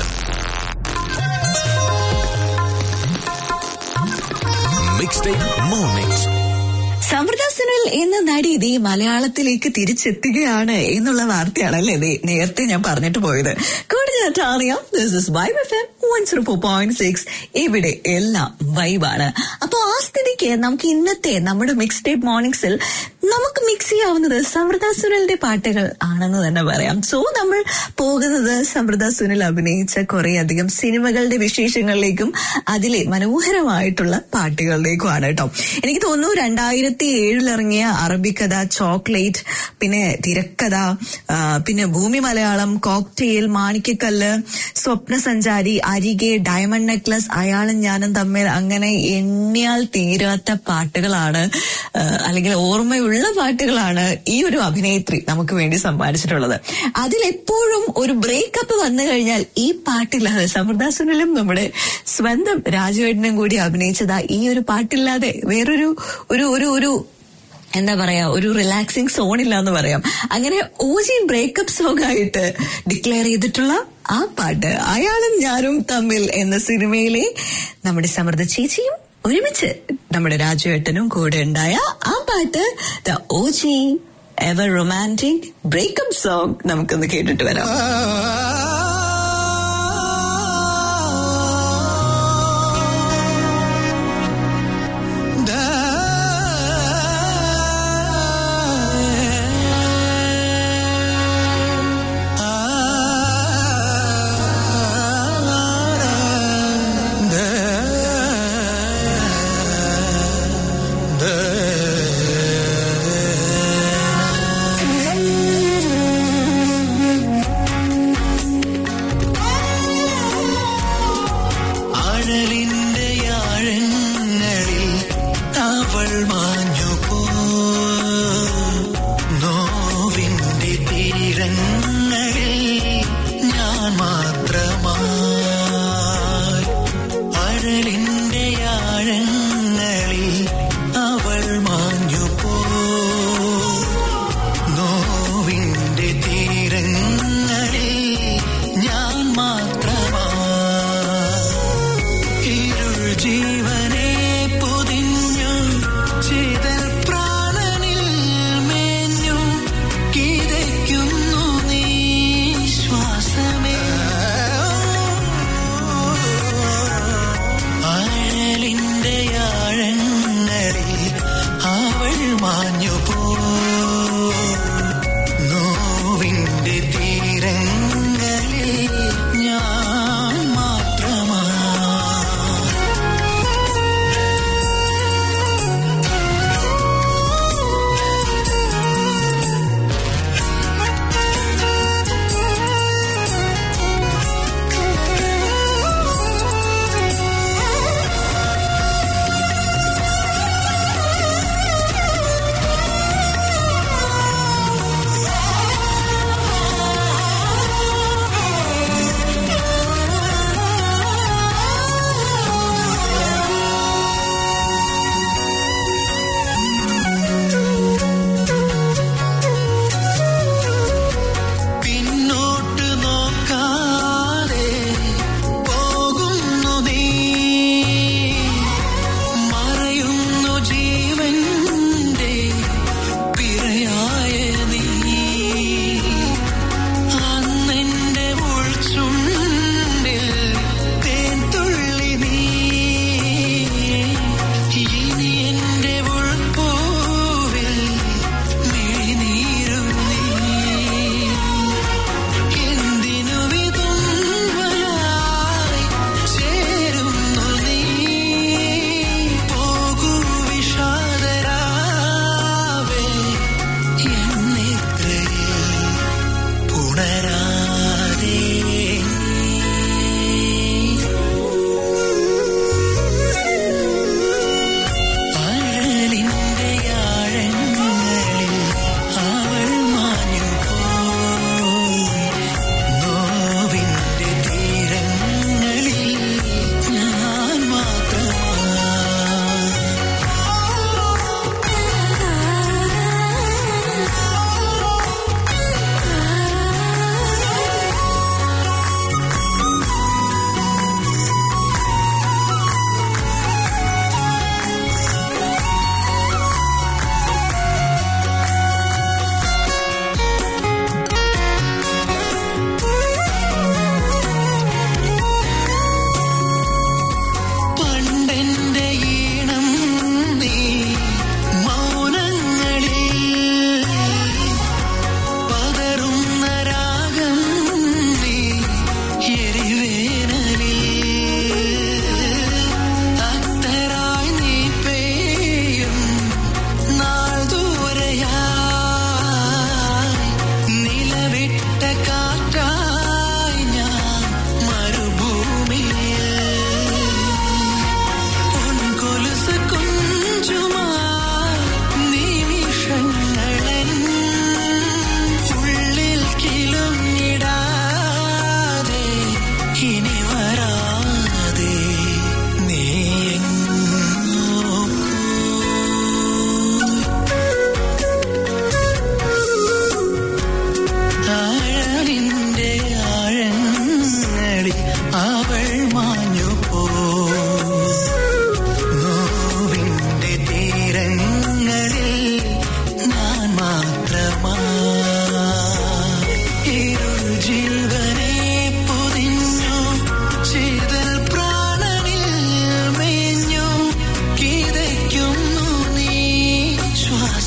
Mixtape Mornings. സമൃദ്ധ സുനിൽ എന്ന നടി ഇതേ മലയാളത്തിലേക്ക് തിരിച്ചെത്തുകയാണ് എന്നുള്ള വാർത്തയാണല്ലേ ഇതേ നേരത്തെ ഞാൻ പറഞ്ഞിട്ട് പോയത്. കൂടുതൽ അറിയാം. This is Vibe F M one oh four point six. ഇവിടെ എല്ലാം വൈബാണ്. അപ്പൊ ആ സ്ഥിതിക്ക് നമുക്ക് ഇന്നത്തെ നമ്മുടെ മിക്സ് ടേപ്പ് മോർണിംഗ്സിൽ നമുക്ക് മിക്സ് ചെയ്യാവുന്നത് സമൃദ്ധ സുനിലിന്റെ പാട്ടുകൾ ആണെന്ന് തന്നെ പറയാം. സോ നമ്മൾ പോകുന്നത് സമൃദ്ധ സുനിൽ അഭിനയിച്ച കുറെ അധികം സിനിമകളുടെ വിശേഷങ്ങളിലേക്കും അതിലെ മനോഹരമായിട്ടുള്ള പാട്ടുകളിലേക്കുമാണ് കേട്ടോ. എനിക്ക് തോന്നുന്നു രണ്ടായിരത്തി ഏഴിലിറങ്ങിയ അറബിക്കഥ, ചോക്ലേറ്റ്, പിന്നെ തിരക്കഥ, പിന്നെ ഭൂമി മലയാളം, കോക്ടെയിൽ, മാണിക്കക്കല്ല്, സ്വപ്നസഞ്ചാരി, അരികെ, ഡയമണ്ട് നെക്ലസ്, അയാളും ഞാനും തമ്മിൽ, അങ്ങനെ എണ്ണിയാൽ തീരാത്ത പാട്ടുകളാണ്, അല്ലെങ്കിൽ ഓർമ്മയുള്ള പാട്ടുകളാണ് ഈ ഒരു അഭിനേത്രി നമുക്ക് വേണ്ടി സമ്മാനിച്ചിട്ടുള്ളത്. അതിലെപ്പോഴും ഒരു ബ്രേക്കപ്പ് വന്നു കഴിഞ്ഞാൽ ഈ പാട്ടില്ലാതെ, സമൃദ്ധ സുനിലും നമ്മുടെ സ്വന്തം രാജുവേട്ടനും കൂടി അഭിനയിച്ചതാ ഈ ഒരു പാട്ടില്ലാതെ വേറൊരു ഒരു ഒരു ഒരു എന്താ പറയാ ഒരു റിലാക്സിങ് സോൺ ഇല്ല എന്ന് പറയാം. അങ്ങനെ ഓജി ബ്രേക്കപ്പ് സോങ് ആയിട്ട് ഡിക്ലെയർ ചെയ്തിട്ടുള്ള ആ പാട്ട് അയാളും ഞാനും തമ്മിൽ എന്ന സിനിമയിലെ നമ്മുടെ സമൃദ്ധ ചേച്ചിയും ഒരുമിച്ച് നമ്മുടെ രാജുവേട്ടനും കൂടെ ഉണ്ടായ ആ പാട്ട്, the O G ever romantic breakup song, നമുക്കൊന്ന് കേട്ടിട്ട് വരാം. ചിതൽ പ്രാണനിൽ മേഞ്ഞു കിതയ്ക്കുന്നു നീ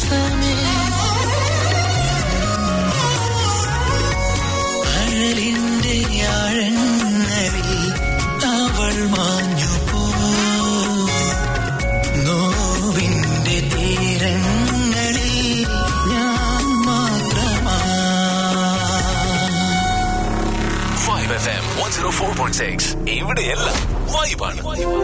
ശ്വാസമേ അഴലിന്റെ ആഴങ്ങളിൽ അവൾ മാഞ്ഞു പോ നോവിന്റെ തീരങ്ങളിൽ ഞാൻ മാത്രമാ. Vibe F M one oh four point six ഇവിടെയെല്ലാം വൈബാണ്.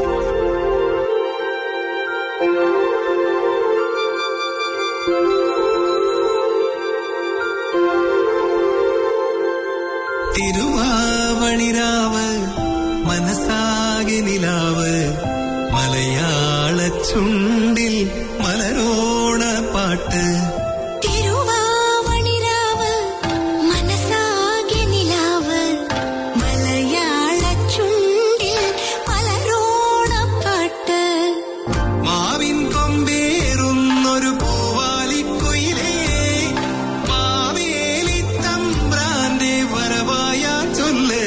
തിരുവാവണിരാവ് മനസ്സാകെ നിലാവ് മലയാള ചുണ്ടിൽ മലരോണ പാട്ട്. തിരുവാവണിരാവ് മനസ്സാകെ നിലാവ് മലയാള ചുണ്ടിൽ മലരോണ പാട്ട്. മാവിൻ കൊമ്പേറുന്നൊരു പൂവാലിക്കുയിലേ മാവേലി തമ്പ്രാന്റെ വരവായ ചൊല്ല്.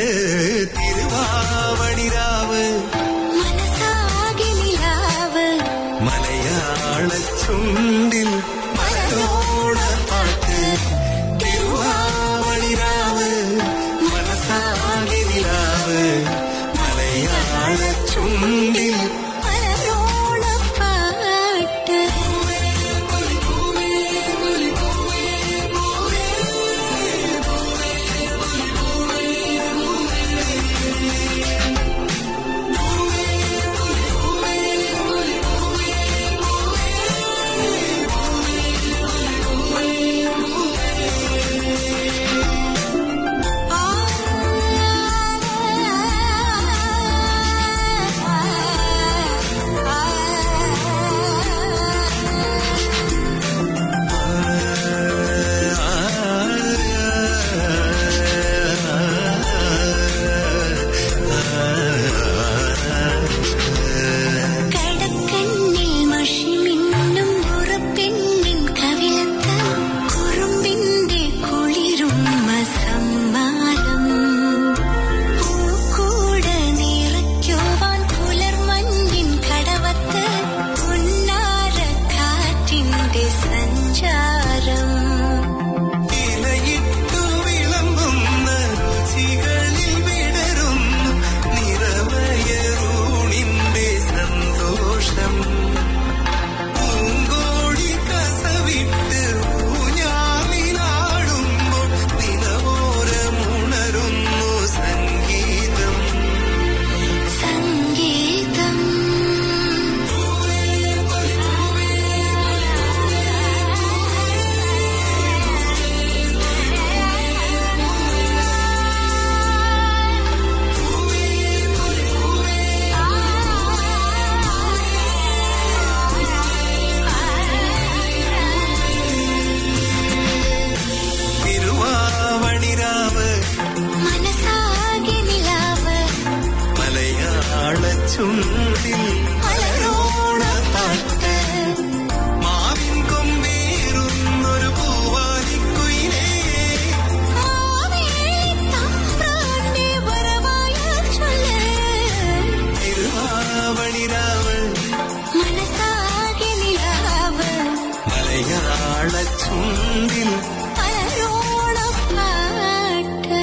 തിരുവാവണിരാവ് മനസ്സാകെ നിലാവ് മലയാള ചുണ്ടിൽ മലരോണ പാട്ട്. തിരുവാവണിരാവ് മനസ്സാകെ നിലാവ് മലയാള ചുണ്ടിൽ മലരോണ പാട്ട്. കടക്കണ്ണിൽ മഷിമിന്നും ഉറപ്പെണ്ണിൻ കവിളത്ത് കുറുമ്പിന്റെ കുളിരുമ്മ സമ്മാനം. പൂക്കൂട നിറയ്ക്കുവാൻ പുലർമഞ്ഞിൻ കടവത്ത് ഉന്നാര കാറ്റിന്റെ സഞ്ചാരം. ഇലയിട്ടു വിളമ്പുന്ന രുചികളിൽ വിടരുന്നു നിറവയറൂണിന്റെ സന്തോഷം. പൂങ്കോഴി കസവിട്ട് ഊഞ്ഞാലിലാടുമ്പോൾ നിലവോരമുണരുന്നു സംഗീതം. സംഗീതം തിരുവാവണിരാവ് മനസ്സാകെ നിലാവ് മലയാള ചുണ്ടിൽ മലരോണ പാട്ട്. മാവിൻ കൊമ്പേറുന്നൊരു പൂവാലിക്കുയിലേ മാവേലി തമ്പ്രാന്റെ വരവായ ചൊല്ല്. തിരുവാവണിരാവ് മനസ്സാകെ നിലാവ് മലയാള ചുണ്ടിൽ മലരോണ പാട്ട്.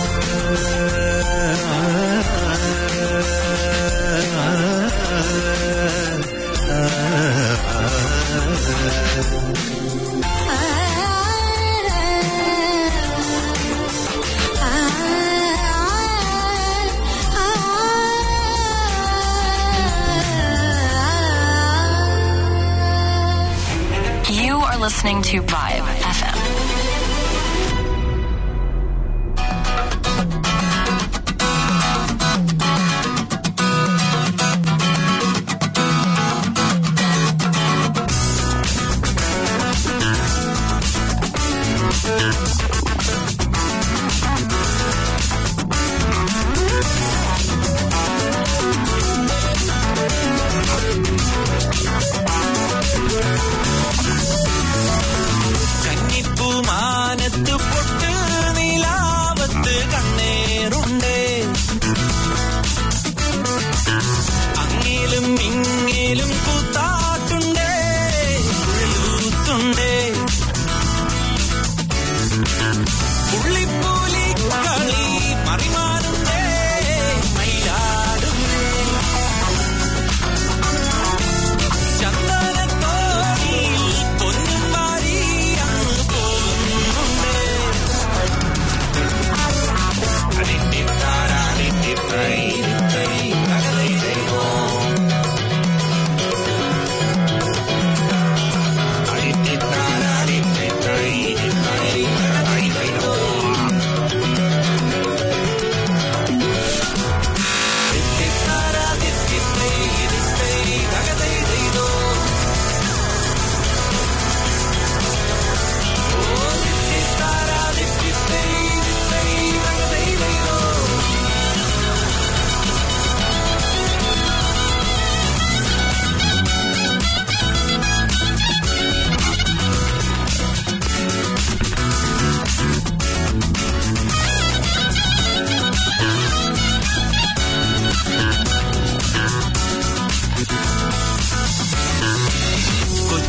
You are listening to Vibe F M. കന്നിപ്പൂ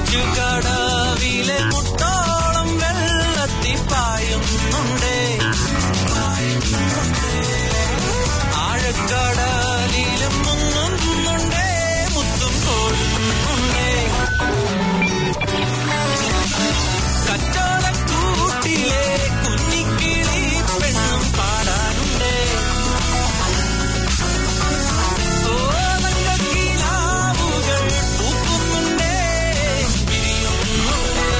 ആറ്റുകടവിലെ മുട്ടോളം വെള്ളത്തിൽ പായുന്നുണ്ടേ ആഴക്കടലിലും മുങ്ങുന്നുണ്ടേ മുത്തും കോഴുന്നുണ്ടേ കച്ചോടക്കൂട്ടിലെ കുഞ്ഞിക്കിളി പെണ്ണും പാടാനുണ്ടേ ഓലക്കിലാവുകൾ പൂക്കുന്നുണ്ടേ വിരിയുന്നുണ്ടേ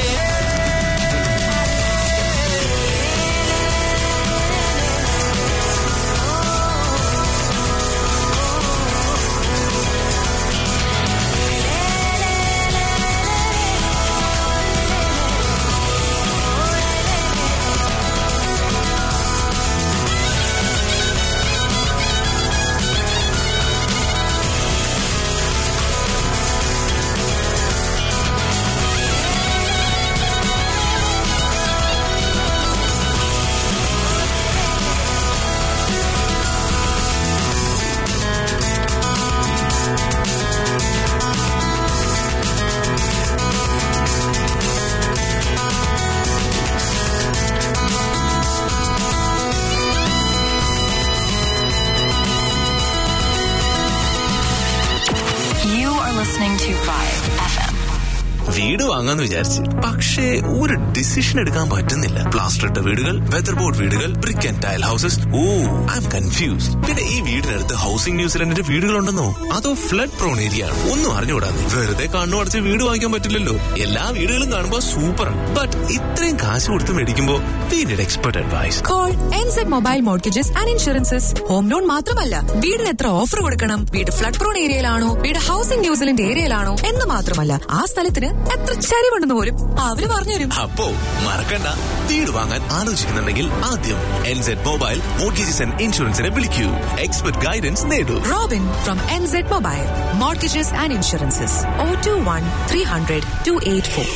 You are listening to Vibe F M. വീട് വാങ്ങാന്ന് വിചാരിച്ച്, പക്ഷേ ഒരു ഡിസിഷൻ എടുക്കാൻ പറ്റുന്നില്ല. പ്ലാസ്റ്റർ ഇട്ട വീടുകൾ, വെതർ ബോർഡ് വീടുകൾ, brick and tile houses. Oh I'm confused. പിന്നെ ഈ വീടിനടുത്ത് ഹൗസിംഗ് ന്യൂസിലൻഡിന്റെ വീടുകളുണ്ടെന്നോ അതോ ഫ്ലഡ് പ്രോൺ ഏരിയ ആണ്? ഒന്നും അറിഞ്ഞുകൂടാതെ വെറുതെ കണ്ണു അടച്ച് വീട് വാങ്ങിക്കാൻ പറ്റില്ലല്ലോ. എല്ലാ വീടുകളും കാണുമ്പോൾ സൂപ്പറാണ്, ബട്ട് ഇത്രയും കാശ് കൊടുത്ത് മേടിക്കുമ്പോ we need expert advice. Call N Z Mobile Mortgages and Insurances. Home loan മാത്രമല്ല, വീടിന് എത്ര ഓഫർ കൊടുക്കണം, വീട് ഫ്ലഡ് പ്രോൺ ഏരിയയിലാണോ, വീട് ഹൗസിംഗ് ന്യൂസിലൻഡ് ഏരിയയിലാണോ എന്ന് മാത്രമല്ല, ആ സ്ഥലത്തിന് എത്ര ചരിവുണ്ടെന്ന് പോലും അവര് പറഞ്ഞുതരും. അപ്പോ മറക്കണ്ട, വീട് വാങ്ങാൻ ആലോചിക്കുന്നുണ്ടെങ്കിൽ ആദ്യം N Z Mobile Mortgages and Insuranceനെ വിളിക്കൂ. എക്സ്പെർട്ട് ഗൈഡൻസ് നേടൂ. Robin from N Z Mobile Mortgages and Insurances. zero two one three hundred two eight four.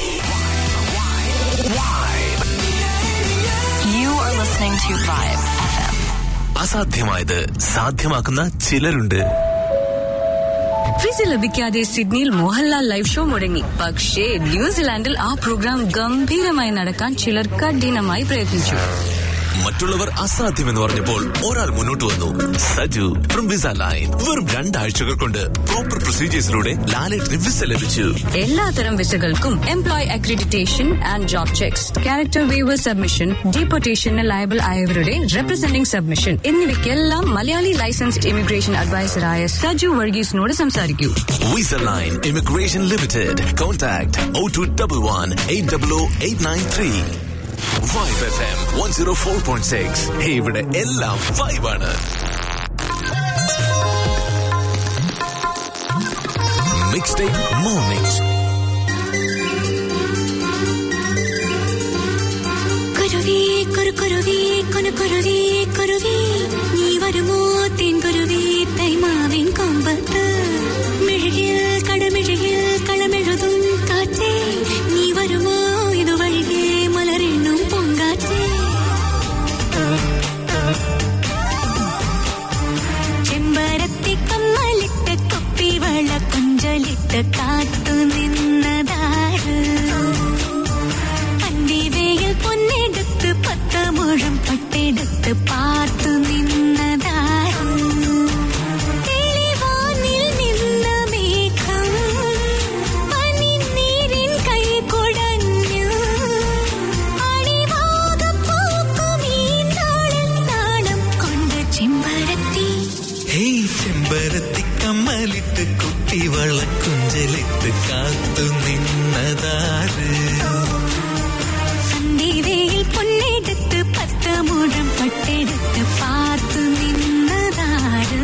You are listening to Vibe F M. അസാധ്യമായത് സാധ്യമാക്കുന്ന ചിലരുണ്ട്. വിസ ലഭിക്കാതെ സിഡ്നിയിൽ Mohanlal live show മുടങ്ങി. പക്ഷേ ന്യൂസിലാൻഡിൽ ആ പ്രോഗ്രാം ഗംഭീരമായി നടക്കാൻ ചിലർ കഠിനമായി പ്രയത്നിച്ചു. മറ്റുള്ളവർ അസാധ്യമെന്ന് പറഞ്ഞപ്പോൾ ഒരാൾ മുന്നോട്ട് വന്നു. Saju from Visa Line. വെറും രണ്ടാഴ്ചകൾ കൊണ്ട് പ്രോപ്പർ പ്രൊസീജിയേഴ്സിലൂടെ ലാലേട്ടിന് വിസ ലഭിച്ചു. എല്ലാത്തരം വിസകൾക്കും employ accreditation and job checks, character waiver submission, ഡീപ്പോർട്ടേഷന് ലയബിൾ ആയവരുടെ റെപ്രസെന്റിംഗ് സബ്മിഷൻ എന്നിവയ്ക്കെല്ലാം മലയാളി ലൈസൻസ്ഡ് ഇമിഗ്രേഷൻ അഡ്വൈസറായ സജു വർഗീസിനോട് സംസാരിക്കൂ. Visa Line immigration limited. Contact oh two one one eight zero zero eight nine three. Vibe F M one oh four point six. ഇവിടെ എല്ലാം വൈബാണ്. Mixtape Mornings. കുരുവി കുരു കുരുവി കുനു കുരുവി കുരുവി നീ വരുമോ തേൻ കുരുവി തൈമാവിൻ കൊമ്പത്ത് മിഴിയിൽ കടമിഴിയിൽ കളമെഴുതും കാറ്റേ നീ വരുമോ ഇതുവഴികെ മലരെണ്ണും പൊങ്കാറ്റേ ചെമ്പരത്തി കമ്മലിട്ട് കൊപ്പിവള കുഞ്ചലിട്ട് കാത്തു നിന്നതാര് പന്തിവയിൽ പൊന്നെടുത്ത് പത്ത് മുഴം പട്ടെടുത്ത് പാത്തു നിന്നതാര് തെളിവാനിൽ നിന്ന മേഘം പനിനീരിൻ കൈ കുടഞ്ഞു അണിവാകപ്പൂക്കും ഈ നാളിൽ നാണം കൊണ്ട് ചെമ്പരത്തി. ഹേയ് ചെമ്പരത്തി കമ്മലിട്ട് കുപ്പിവള കുഞ്ചലിട്ട് കാത്തു നിന്നതാര് പന്തിവയിൽ പൊന്നെടുത്ത് പത്ത് മുഴം പട്ടെടുത്ത് പാത്തു നിന്നതാര്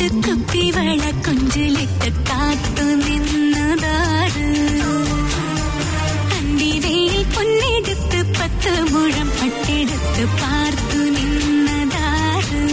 പൊന്നിട്ട് കുപ്പിവള കൊഞ്ചിലിട്ട് കാത്തു നിന്നതാറ് അന്തിവയിൽ പൊന്നെടുത്ത് പത്ത് മുഴം പട്ടെടുത്ത് പാർത്തു നിന്നതാറ്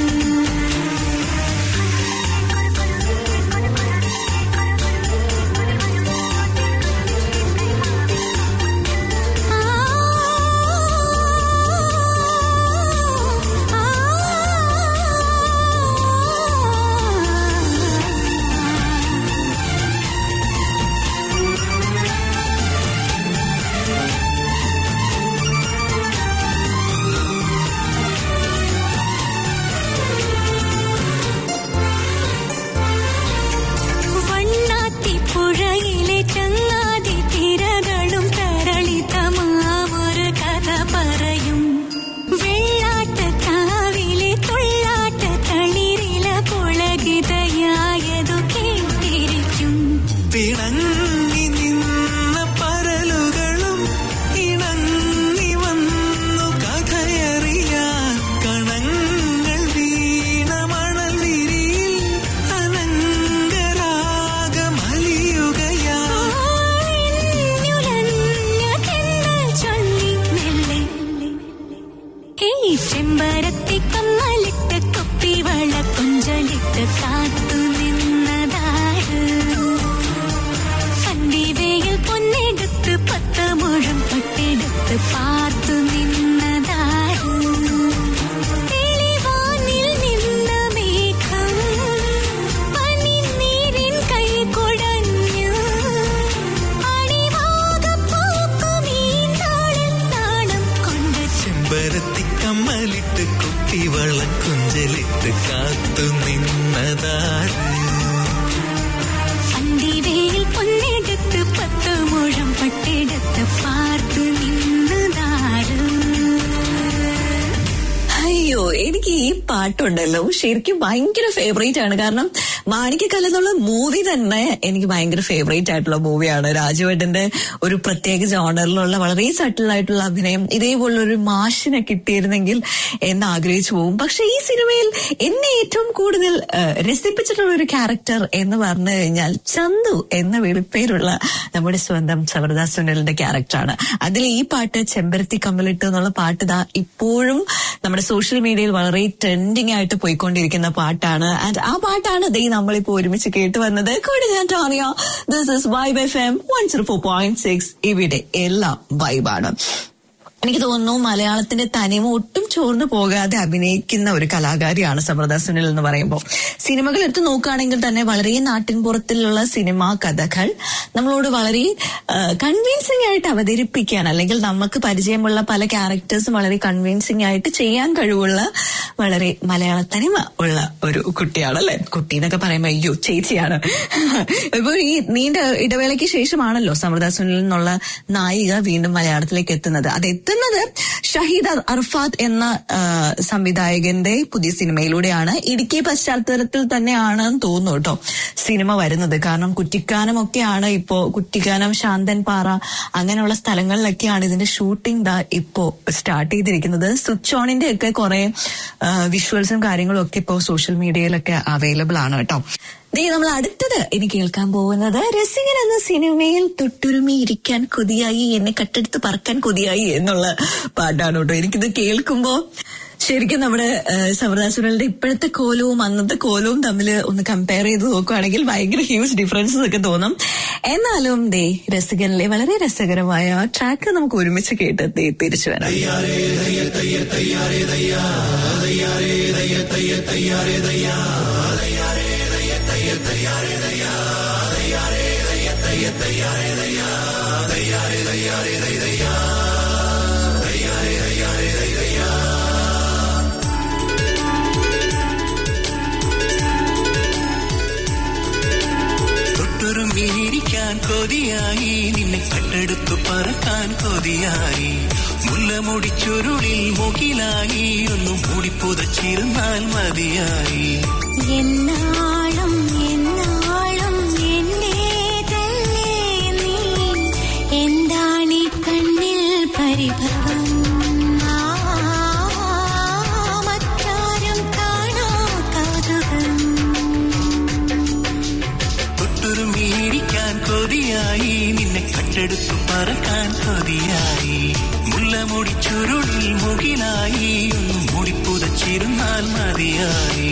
പാട്ടുണ്ടല്ലോ ശരിക്കും ഭയങ്കര ഫേവറേറ്റ് ആണ്. കാരണം മാണിക്കക്കല്ല് എന്നുള്ള മൂവി തന്നെ എനിക്ക് ഭയങ്കര ഫേവറേറ്റ് ആയിട്ടുള്ള മൂവിയാണ്. രാജുവേട്ടന്റെ ഒരു പ്രത്യേക ജോണറിലുള്ള വളരെ സട്ടിൽ ആയിട്ടുള്ള അഭിനയം ഇതേപോലുള്ള ഒരു മാഷിനെ കിട്ടിയിരുന്നെങ്കിൽ എന്ന് ആഗ്രഹിച്ചു പോകും. പക്ഷെ ഈ സിനിമയിൽ എന്നെ ഏറ്റവും കൂടുതൽ രസിപ്പിച്ചിട്ടുള്ള ഒരു ക്യാരക്ടർ എന്ന് പറഞ്ഞു കഴിഞ്ഞാൽ ചന്തു എന്ന വിളിപ്പേരുള്ള നമ്മുടെ സ്വന്തം സബർദാസ് സുനിലിന്റെ ക്യാരക്ടറാണ്. അതിൽ ഈ പാട്ട് ചെമ്പരത്തി കമ്മലിട്ട് എന്നുള്ള പാട്ട് ദാ ഇപ്പോഴും നമ്മുടെ സോഷ്യൽ മീഡിയയിൽ വളരെ ട്രെൻഡിങ് ആയിട്ട് പോയിക്കൊണ്ടിരിക്കുന്ന പാട്ടാണ്. ആൻഡ് ആ പാട്ടാണ് ദേ നമ്മളിപ്പോ ഒരുമിച്ച് കേട്ടു വന്നത്. കൂടെ ഞാൻ Tonia. This is Vibe F M one zero four point six. ഇവിടെ എല്ലാം വൈബാണ്. എനിക്ക് തോന്നുന്നു മലയാളത്തിന്റെ തനിമ ഒട്ടും ചോർന്നു പോകാതെ അഭിനയിക്കുന്ന ഒരു കലാകാരിയാണ് സബർദാസ് സുനിൽ എന്ന് പറയുമ്പോൾ. സിനിമകൾ എടുത്ത് നോക്കുകയാണെങ്കിൽ തന്നെ വളരെ നാട്ടിൻപുറത്തിലുള്ള സിനിമാ കഥകൾ നമ്മളോട് വളരെ കൺവിൻസിംഗ് ആയിട്ട് അവതരിപ്പിക്കാൻ, അല്ലെങ്കിൽ നമുക്ക് പരിചയമുള്ള പല ക്യാരക്ടേഴ്സും വളരെ കൺവിൻസിംഗ് ആയിട്ട് ചെയ്യാൻ കഴിവുള്ള വളരെ മലയാള തനിമ ഉള്ള ഒരു കുട്ടിയാണ് അല്ലെ. കുട്ടി എന്നൊക്കെ പറയുമ്പോൾ അയ്യോ ചേച്ചിയാണ്. ഇപ്പൊ ഈ നീണ്ട ഇടവേളയ്ക്ക് ശേഷമാണല്ലോ സബർദാസ് സുനിൽ എന്നുള്ള നായിക വീണ്ടും മലയാളത്തിലേക്ക് എത്തുന്നത്. അത് എത്തുന്നത് ഷഹീദ് അർഫാത്ത് എന്ന സംവിധായകന്റെ പുതിയ സിനിമയിലൂടെയാണ്. ഇടുക്കി പശ്ചാത്തലത്തിൽ തന്നെയാണെന്ന് തോന്നുന്നു കേട്ടോ സിനിമ വരുന്നത്. കാരണം കുറ്റിക്കാനമൊക്കെയാണ് ഇപ്പോ, കുറ്റിക്കാനം, ശാന്തൻപാറ അങ്ങനെയുള്ള സ്ഥലങ്ങളിലൊക്കെയാണ് ഇതിന്റെ ഷൂട്ടിംഗ് ദാ ഇപ്പോ സ്റ്റാർട്ട് ചെയ്തിരിക്കുന്നത്. സ്വിച്ച് ഓണിന്റെ ഒക്കെ കുറെ വിഷ്വൽസും കാര്യങ്ങളും ഒക്കെ ഇപ്പോ സോഷ്യൽ മീഡിയയിലൊക്കെ അവൈലബിൾ ആണ് കേട്ടോ. ദേ നമ്മൾ അടുത്തത് ഇനി കേൾക്കാൻ പോകുന്നത് രസികൻ എന്ന സിനിമയിൽ തൊട്ടുരുമി ഇരിക്കാൻ കൊതിയായി, എന്നെ കട്ടെടുത്ത് പറക്കാൻ കൊതിയായി എന്നുള്ള പാട്ടാണ് കേട്ടോ. എനിക്കിത് കേൾക്കുമ്പോ ശരിക്കും നമ്മുടെ സബർദാസ് സുനിലിന്റെ ഇപ്പോഴത്തെ കോലവും അന്നത്തെ കോലവും തമ്മിൽ ഒന്ന് കമ്പയർ ചെയ്ത് നോക്കുകയാണെങ്കിൽ ഭയങ്കര ഹ്യൂജ് ഡിഫറൻസസ് ഒക്കെ തോന്നും. എന്നാലും ദേ രസികനിലെ വളരെ രസകരമായ ട്രാക്ക് നമുക്ക് ഒരുമിച്ച് കേട്ട് ദേ തിരിച്ചു വരാം. തൊട്ടുരുമ്മിയിരിക്കാൻ കൊതിയായി, നിന്നെ കട്ടെടുത്തു പറക്കാൻ കൊതിയായി, മുല്ലമുടി ചുരുളിൽ മുകിലായി, ഒന്നു മൂടിപ്പുതച്ചിരുന്നാൽ മതിയായി. എന്നാളും എന്നാളും എന്നേതല്ലേ നീ, എന്താണീ കണ്ണിൽ പരിഭവം, മറ്റാരും കാണാ കൗതുകം. കട്ടെടുത്തു പറക്കാൻ കൊതിയായി മുല്ലമുടി ചുരുളിൽ മുകിലായി ഒന്നും മുടിപ്പുതച്ചിരുന്നാൽ മതിയായി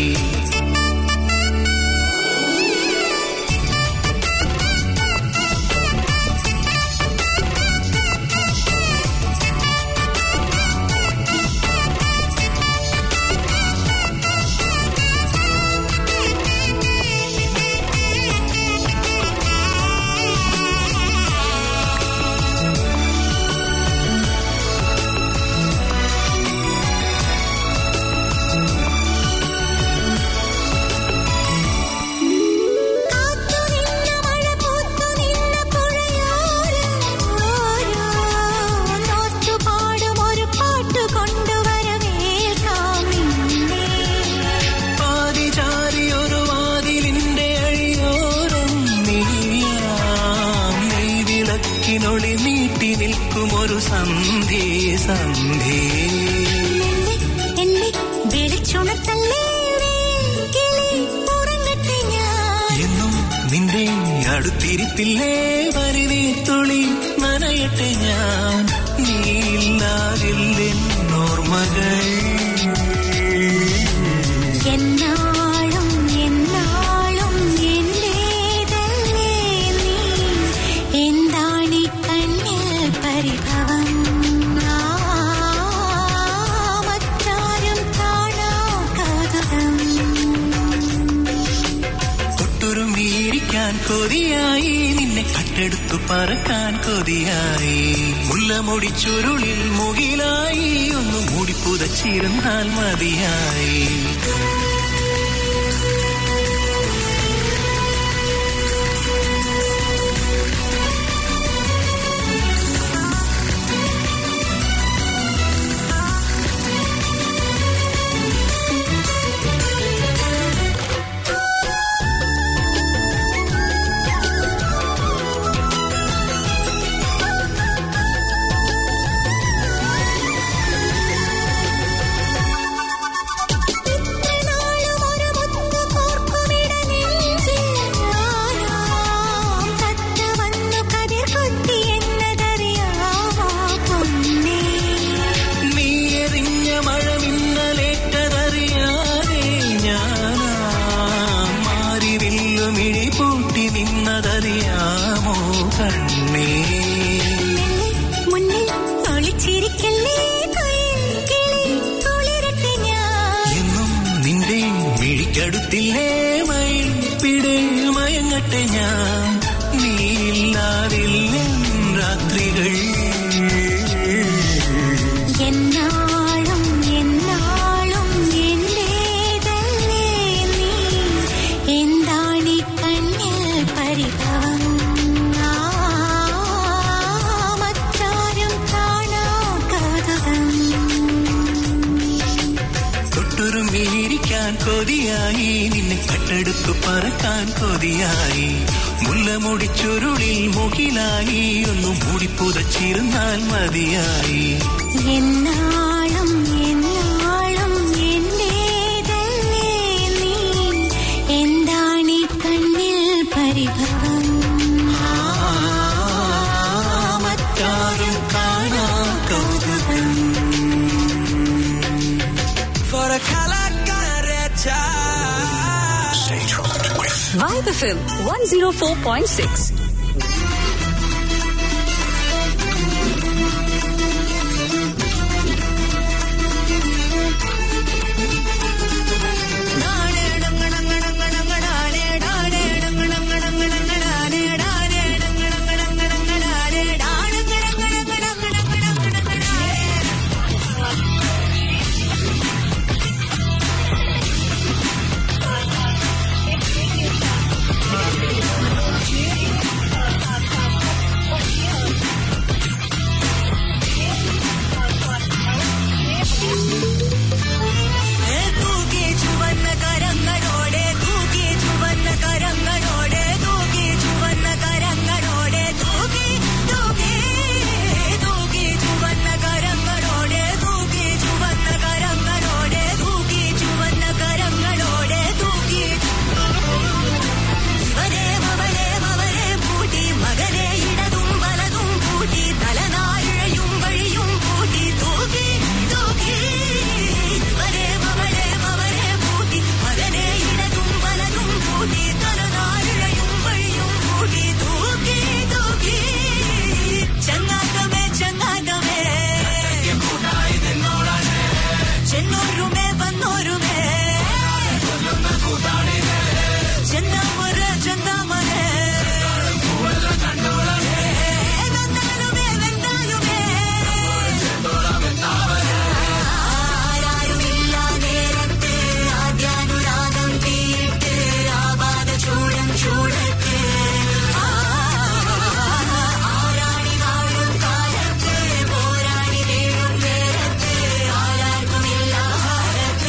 എന്നും നിന്റെ അടുത്തിരിപ്പില്ലേ വരുവേ തുളി നനയട്ടെ ഞാൻ നീയില്ലാതില്ലേ ഓർമ്മകൾ എന്നാളും എന്നാളും എന്റേതല്ലേ നീ എന്താണീ കണ്ണിൽ പരിഭവം മറ്റാരും കാണാ കൗതുകം തൊട്ടുരുമ്മിയിരിക്കാൻ കൊതിയായി നിന്നെ കട്ടെടുത്തു പറക്കാൻ കൊതിയായി മുല്ലമുടി ചുരുളിൽ മുകിലായി ഒന്ന് മൂടിപ്പുതച്ചിരുന്നാൽ മതിയായി ടുത്തില്ലേ മയിൽ പിടേ മയങ്ങട്ടെ ഞാൻ നീയില്ലാതില്ല രാത്രികൾ എന്നാളും എന്നാളും എന്റേതല്ലേ നീ എന്താണീ കണ്ണിൽ പരിഭവം മറ്റാരും കാണാ കൗതുകം തൊട്ടുരുമ്മിയിരിക്കാൻ കൊതിയായി നിന്നെ കട്ടെടുത്തു പറക്കാൻ കൊതിയായി മുല്ലമുടി ചുരുളിൽ മുകിലായി ഒന്നു മൂടിപ്പുതച്ചിരുന്നാൽ മതിയായി എന്നാളും എന്നാളും എന്റേതല്ലേ നീ എന്താണീ കണ്ണിൽ പരിഭവം മറ്റാരും കാണാ കൗതുകം Vibe F M one oh four point six. ചെന്നോരുമേ വന്നോരുമേ ചെന്നാമര ചെന്നാമരേ വന്നാലുമേ വെന്നാലുമേ ആരാരുമില്ല നേരത്ത് ആദ്യാനുരാഗം തീയിട്ട് ആപാദ ചൂടം ചൂടത്ത് ആരാണി വാഴും കാലത്ത് പോരാണി വീഴും നേരത്ത് ആരാർക്കുമില്ല ഭാരത്ത്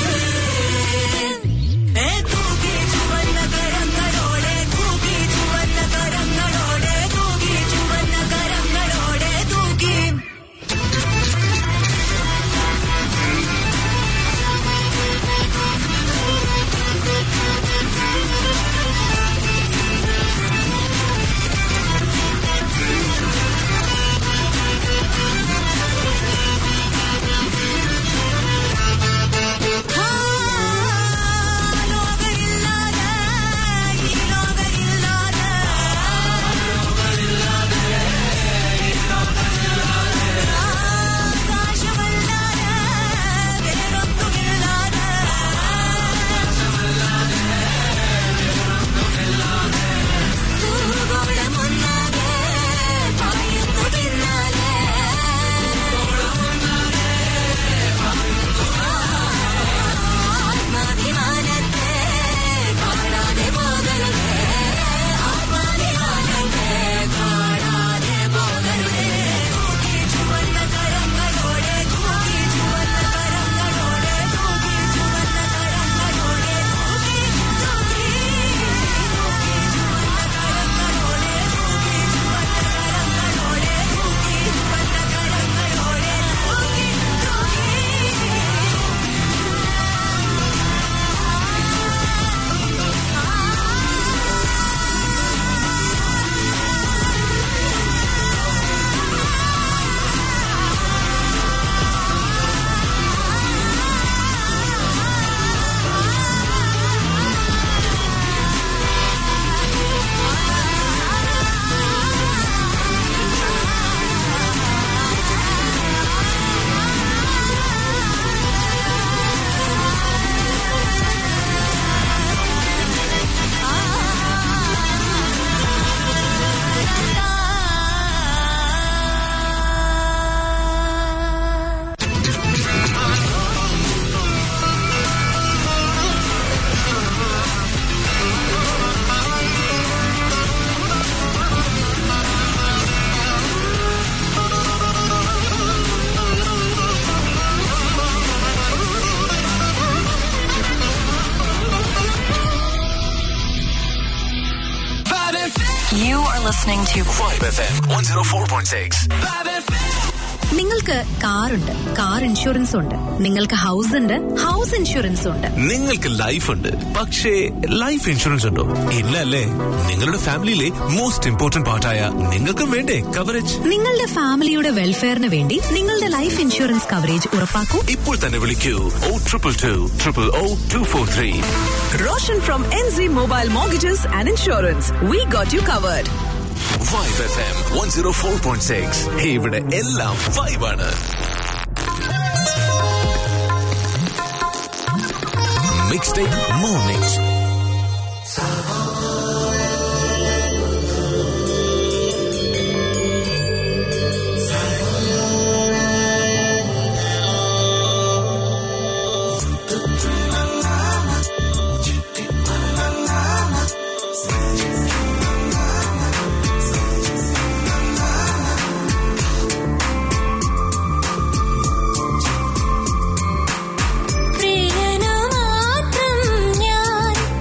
ഏ തൂക്കി ചുവന്ന കരങ്ങളോടെ തൂക്കി ചുവന്ന കരങ്ങളോടെ തൂക്കി ചുവന്ന കരങ്ങളോടെ തൂക്കി ലോകരില്ലാതെ ഈ ലോകരില്ലാതെ ആകാശമല്ലാതെ വേറൊന്നുമില്ലാതെ ഭൂഗോളമൊന്നാകെ പായുന്നു പിന്നാലെ ആത്മാഭിമാനത്തെ കാണാതെ പോകരുതേ ആത്മാഭിമാനത്തെ കാണാതെ പോകരുതേ തൂക്കി ചുവന്ന കരങ്ങളോടെ തൂക്കി ചുവന്ന കരങ്ങളോടെ തൂക്കി ചുവന്ന കരങ്ങളോടെ തൂക്കി തൂക്കി തൂക്കി ചുവന്ന കരങ്ങളോടെ തൂക്കി ചുവന്ന കരങ്ങളോടെ തൂക്കി ചുവന്ന കരങ്ങളോടെ തൂക്കി തൂക്കി You are listening to Vibe F M one oh four point six. നിങ്ങൾക്ക് കാറുണ്ട്, കാർ ഇൻഷുറൻസ് ഉണ്ട്. നിങ്ങൾക്ക് ഹൗസ് ഉണ്ട്, ഹൗസ് ഇൻഷുറൻസ് ഉണ്ട്. നിങ്ങൾക്ക് ലൈഫ് ഉണ്ട്, പക്ഷേ ലൈഫ് ഇൻഷുറൻസ് ഉണ്ടോ? ഇല്ല അല്ലേ? നിങ്ങളുടെ ഫാമിലിയിലെ മോസ്റ്റ് ഇമ്പോർട്ടന്റ് പാർട്ടായ നിങ്ങൾക്കും വേണ്ടേ കവറേജ്? നിങ്ങളുടെ ഫാമിലിയുടെ വെൽഫെയറിന് വേണ്ടി നിങ്ങളുടെ ലൈഫ് ഇൻഷുറൻസ് കവറേജ് ഉറപ്പാക്കൂ. ഇപ്പോൾ തന്നെ വിളിക്കൂ oh triple two triple oh two four three. Roshan from N Z Mobile Mortgages and Insurance. We got you covered. Vibe F M one oh four point six. ഇവിടെ എല്ലാം വൈബാണ്. Mixtape Mornings. പ്രിയനു മാത്രം ഞാൻ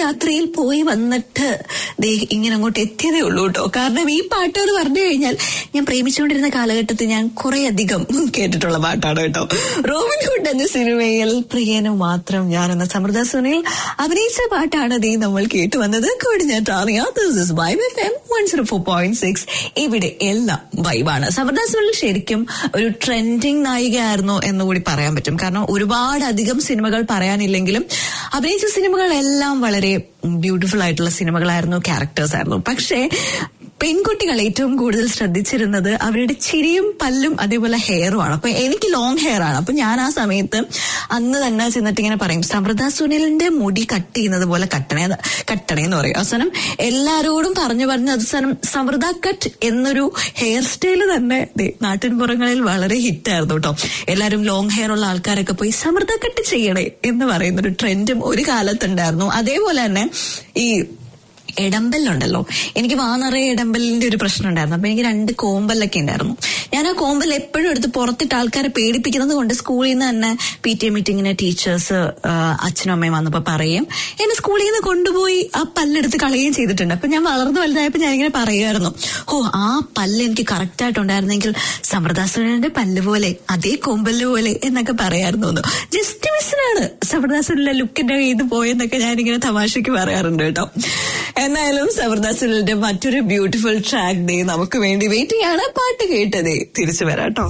യാത്രയിൽ പോയി വന്നിട്ട് ദേ ഇങ്ങനെ അങ്ങോട്ട് എത്തിയതേ ഉള്ളൂ കേട്ടോ. കാരണം ഈ പാട്ട് എന്ന് പറഞ്ഞു കഴിഞ്ഞാൽ ഞാൻ പ്രേമിച്ചുകൊണ്ടിരുന്ന കാലഘട്ടത്തിൽ ഞാൻ കുറെ അധികം കേട്ടിട്ടുള്ള പാട്ടാണ് കേട്ടോ. റോബിൻ ഹുഡ് എന്ന സിനിമയിൽ പ്രിയനു മാത്രം ഞാൻ എന്ന സമൃദ്ധ സുനിൽ അഭിനയിച്ച പാട്ടാണ് ദേ നമ്മൾ കേട്ടു വന്നത്. ഫോർ പോയിന്റ് സിക്സ് ഇവിടെ എല്ലാം വൈബാണ്. സമൃദ്ധ സുനിൽ ശരിക്കും ഒരു ട്രെൻഡിങ് നായികയായിരുന്നു എന്നുകൂടി പറയാൻ പറ്റും. കാരണം ഒരുപാട് അധികം സിനിമകൾ പറയാനില്ലെങ്കിലും അഭിനയിച്ച സിനിമകളെല്ലാം വളരെ ബ്യൂട്ടിഫുൾ ആയിട്ടുള്ള സിനിമകളായിരുന്നു, ക്യാരക്ടേഴ്സ് ആയിരുന്നു. പക്ഷേ പെൺകുട്ടികൾ ഏറ്റവും കൂടുതൽ ശ്രദ്ധിച്ചിരുന്നത് അവരുടെ ചിരിയും പല്ലും അതേപോലെ ഹെയറും ആണ്. അപ്പൊ എനിക്ക് ലോങ് ഹെയർ ആണ്. അപ്പൊ ഞാൻ ആ സമയത്ത് അന്ന് തന്നെ ചെന്നിട്ട് ഇങ്ങനെ പറയും, സമൃദ്ധ സുനിലിന്റെ മുടി കട്ട് ചെയ്യുന്നത് പോലെ കട്ടണേ കട്ടണേ എന്ന് പറയും. അവസാനം എല്ലാരോടും പറഞ്ഞു പറഞ്ഞ് അവസാനം സമൃദ്ധ കട്ട് എന്നൊരു ഹെയർ സ്റ്റൈല് തന്നെ നാട്ടിൻപുറങ്ങളിൽ വളരെ ഹിറ്റായിരുന്നു കേട്ടോ. എല്ലാവരും ലോങ് ഹെയർ ഉള്ള ആൾക്കാരൊക്കെ പോയി സമൃദ്ധ കട്ട് ചെയ്യണേ എന്ന് പറയുന്നൊരു ട്രെൻഡും ഒരു കാലത്തുണ്ടായിരുന്നു. അതേപോലെ തന്നെ ഈ എടമ്പലുണ്ടല്ലോ, എനിക്ക് വാ നിറയെ എടമ്പലിന്റെ ഒരു പ്രശ്നം ഉണ്ടായിരുന്നു. അപ്പൊ എനിക്ക് രണ്ട് കോമ്പലൊക്കെ ഉണ്ടായിരുന്നു. ഞാൻ ആ കോമ്പൽ എപ്പോഴും എടുത്ത് പുറത്തിട്ട് ആൾക്കാരെ പേടിപ്പിക്കുന്നത് കൊണ്ട് സ്കൂളിൽ നിന്ന് തന്നെ പി ടി എ മീറ്റിങ്ങിന് ടീച്ചേഴ്സ് അച്ഛനും അമ്മയും വന്നപ്പോ പറയും, എന്നെ സ്കൂളിൽ നിന്ന് കൊണ്ടുപോയി ആ പല്ലെടുത്ത് കളയുകയും ചെയ്തിട്ടുണ്ട്. അപ്പൊ ഞാൻ വളർന്നു വലുതായപ്പോ ഞാനിങ്ങനെ പറയുമായിരുന്നു, ഓ ആ പല്ല് എനിക്ക് കറക്റ്റ് ആയിട്ടുണ്ടായിരുന്നെങ്കിൽ സമൃദ്ധാസുരന്റെ പല്ല് പോലെ അതേ കോമ്പല് പോലെ എന്നൊക്കെ പറയായിരുന്നു. ജസ്റ്റ് മിസ്സിനാണ് സമൃദ്ധാസുരന്റെ ലുക്കിന്റെ ഇത് പോയെന്നൊക്കെ ഞാനിങ്ങനെ തമാശക്ക് പറയാറുണ്ട് കേട്ടോ. എന്നായാലും സമൃദ്ധ സുനിലിന്റെ മറ്റൊരു ബ്യൂട്ടിഫുൾ ട്രാക്ക് ഡേ നമുക്ക് വേണ്ടി വെയിറ്റ് ചെയ്യാണ്. പാട്ട് കേട്ടതേ തിരിച്ചു വരാട്ടോ.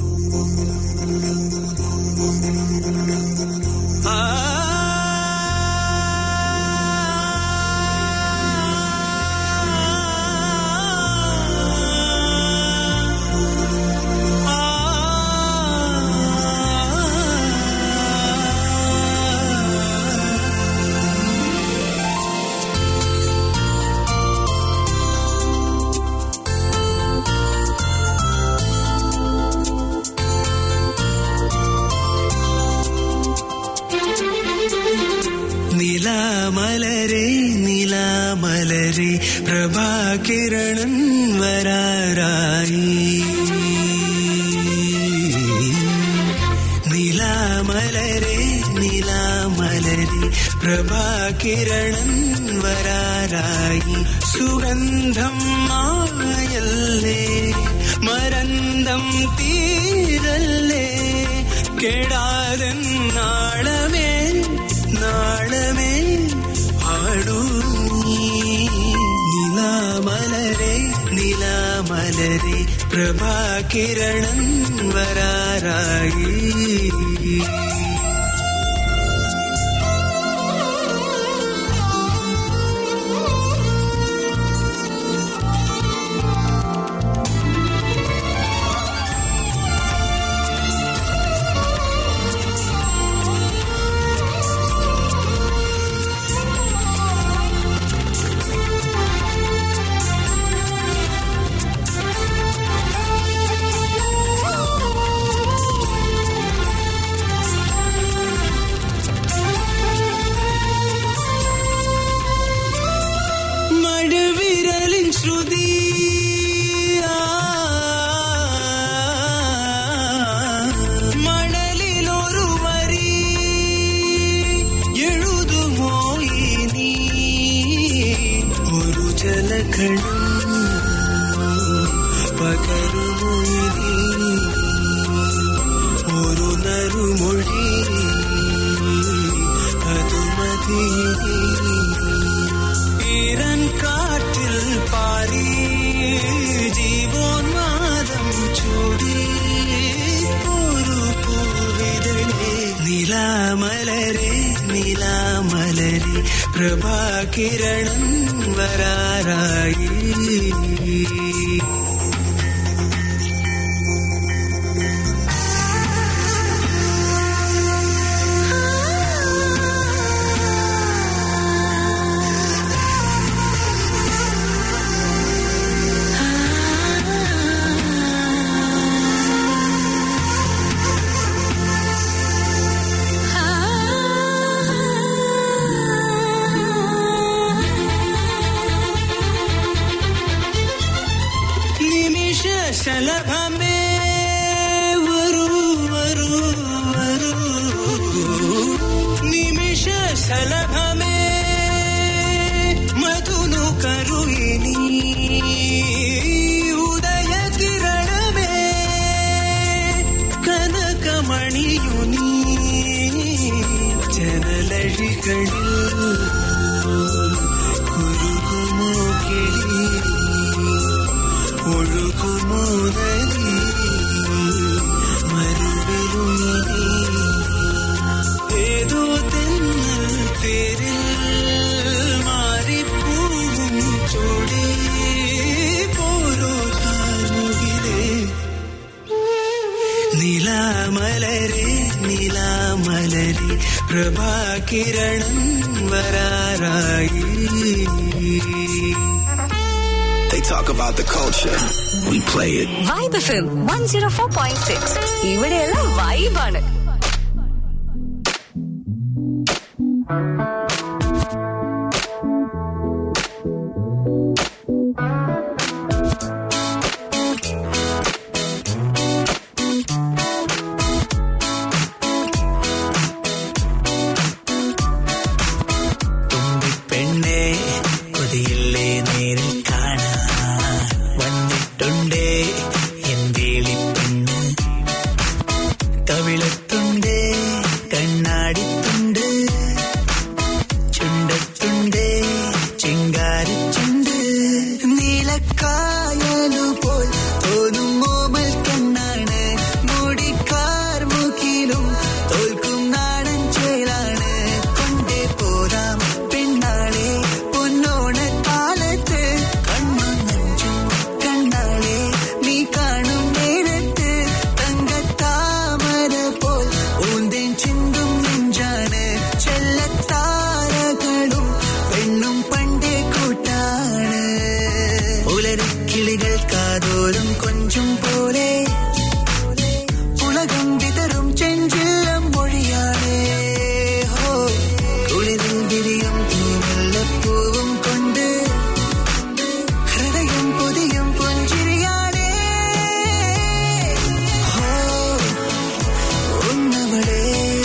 നിലാമലരെ നിലാമലരെ പ്രഭാകിരണൻ വരാറായി. നിലാമലരെ നിലാമലരെ പ്രഭാകിരണൻ വരാറായി. സുഗന്ധം മായല്ലേ മരന്തം തീരല്ലേ കെടാതെ നാളമേ നാളമേ ആടൂ. നിലാമലരെ നിലാമലരെ പ്രഭാകിരണൻ വരാറായി. മണലിലൊരു വരി എഴുതുമോ നീ ഒരു ജലകണം പകരുമോ ഒരു നറുമൊഴി അത് മതി. ഈരൻ കാറ്റിൽ പാറി ജീവോന്മാദം ചൂടി ഒരു പൂവിതളേ. നിലാമലരെ നിലാമലരെ പ്രഭാകിരണൻ വരാറായി. ശലഭമേ വരൂ വരൂ വരൂ നിമിഷ ശലഭമേ മിഴികളിൽ കുരുകുമോ കിളി ഒഴുകുമോ നദി മരുവിലുയരി ഏതോ തെന്നൽ പേരിൽ മാറിപ്പൂവും ചൂടി പോരോ കാർമുകിലേ നിലാമലരെ നിലാമലരെ പ്രഭാകിരണം വരാറായി. They talk about the culture. We play it. Vibe F M one oh four point six. ഇവിടെയെല്ലാം വൈബാണ്. തുമ്പിപ്പെണ്ണേ കൊതിയില്ലേ നേരിൽ കാണാൻ വന്നിട്ടുണ്ടേ എൻ വേളിപ്പെണ്ണ് കവിളത്തുണ്ടേ കണ്ണാടിത്തുണ്ട് ചുണ്ടത്തുണ്ടേ ചിങ്കാരച്ചുണ്ട് നീലക്കായലുപോൽ തോന്നും മോമൽ കണ്ണാണ് മുടിക്കാർ മുക്കിലും തോൽക്കും നാടൻ ചേലാണ് കൊണ്ടേ പോരാം പെണ്ണാളെ പൊന്നോണ കാലത്ത് കണ്ണും നെഞ്ചും കണ്ണാളെ നീ കാണും നേരത്ത് തങ്കത്താമര പോൽ ഊന്തേൻ ചിന്തും നെഞ്ചാണ് ചെല്ലത്താരകളും പെണ്ണും പണ്ടേ കൂട്ടാണ് ഉലരിക്കിളികൾ കാതോരും കൊഞ്ചും പോലെ ഉലകം വിതറും ചെഞ്ചില്ലം മൊഴിയാണ് ഹോ കുളിരിൽ വിരിയും പൂവല്ലപ്പൂവും കൊണ്ട് ഹൃദയം പൊതിയും പുഞ്ചിരിയാണേ ഹോ ഒന്നവളെ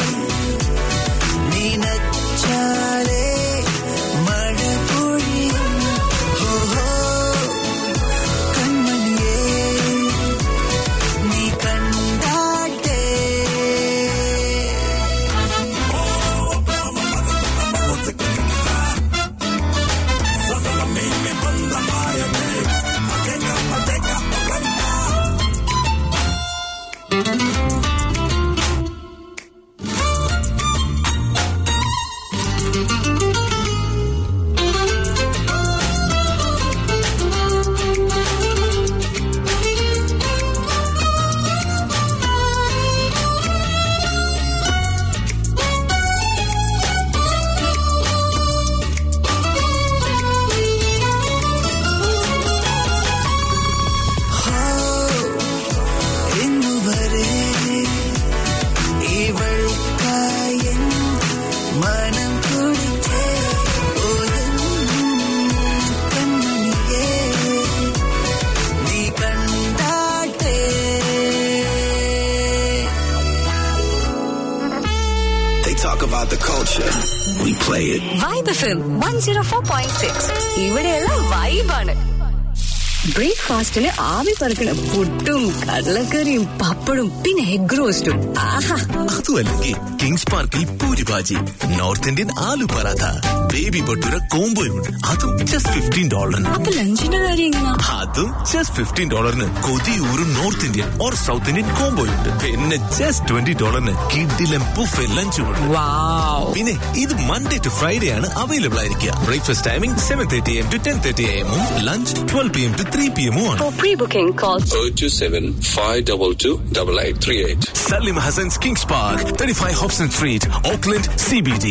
നീ നച്ചാലേ മഴ പൊഴിയും ഹോ ഹോ കൺമണിയേ നീ കണ്ടാട്ടെ. ഹോ ഇന്നുവരെ ഇവൾക്കായൻ മനം കുടിച്ചേ ഓരൻ കൺമണിയേ നീ കണ്ടാട്ടെ. They talk about the culture. We play it. Vibe F M one oh four point six. ഇവിടെയെല്ലാം വൈബാണ്. ബ്രേക്ക്ഫാസ്റ്റിന് ആവി പറക്കണം പുട്ടും കടലക്കറിയും പപ്പടും പിന്നെ എഗ് റോസ്റ്റും. ആഹാ, അതുമല്ലെങ്കിൽ കിങ്സ് പാർക്കിൽ puri bhaji, north Indian aloo paratha, baby bhatura കോംബോയുണ്ട്. അതും ജസ്റ്റ് ഫിഫ്റ്റീൻ ഡോളറിന്. അപ്പൊ ലഞ്ചിന്റെ കാര്യം എങ്ങനെയാ? അതും ജസ്റ്റ് ഫിഫ്റ്റീൻ ഡോളറിന് കൊതിയൂറും north Indian or south Indian കോംബോയുണ്ട്. പിന്നെ ജസ്റ്റ് ട്വന്റി ഡോളറിന് കിഡിലും ബുഫേ ലഞ്ചുമുണ്ട്. പിന്നെ ഇത് മൺഡേ ടു ഫ്രൈഡേ ആണ് അവൈലബിൾ ആയിരിക്കുക. Breakfast timing seven thirty M to ten thirty എമ്മും lunch twelve P M to three P M ആണ്. For pre-booking, call zero two seven five two two eight eight three eight. Salim Hassan's Kings Park, thirty-five Hobson Street, Auckland, C B D.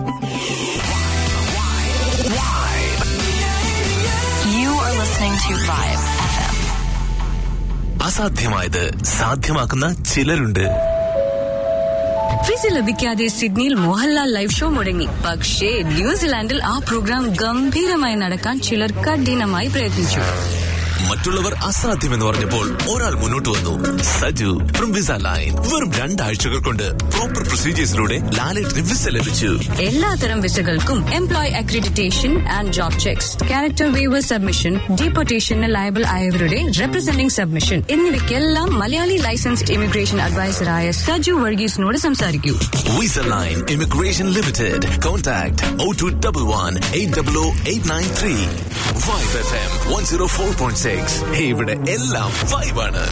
You are listening to Vibe F M. അസാധ്യമായത് സാധ്യമാക്കുന്ന ചിലരുണ്ട്. Visa ലഭിക്കാതെ സിഡ്നിയിൽ Mohanlal live show മുടങ്ങി. പക്ഷേ ന്യൂസിലാൻഡിൽ ആ programme ഗംഭീരമായി നടക്കാൻ ചിലർ കഠിനമായി പ്രയത്നിച്ചു. മറ്റുള്ളവർ അസാധ്യമെന്ന് പറഞ്ഞപ്പോൾ ഒരാൾ മുന്നോട്ട് വന്നു. Saju from Visa Line. വെറും രണ്ടാഴ്ചകൾ കൊണ്ട് പ്രോപ്പർ പ്രൊസീജിയേഴ്സിലൂടെ ലാലേട്ടിന് വിസ ലഭിച്ചു. എല്ലാത്തരം വിസകൾക്കും employ accreditation and job checks, character waiver submission, ഡീപ്പോർട്ടേഷന് ലയബിൾ ആയവരുടെ റെപ്രസെന്റിംഗ് സബ്മിഷൻ എന്നിവയ്ക്കെല്ലാം മലയാളി ലൈസൻസ്ഡ് ഇമിഗ്രേഷൻ അഡ്വൈസറായ സജു വർഗീസിനോട് സംസാരിക്കൂ. Visa Line immigration limited. Contact oh two one one eight zero zero eight nine three. Vibe F M one oh four point six. ഇവിടെ എല്ലാം വൈബാണ്.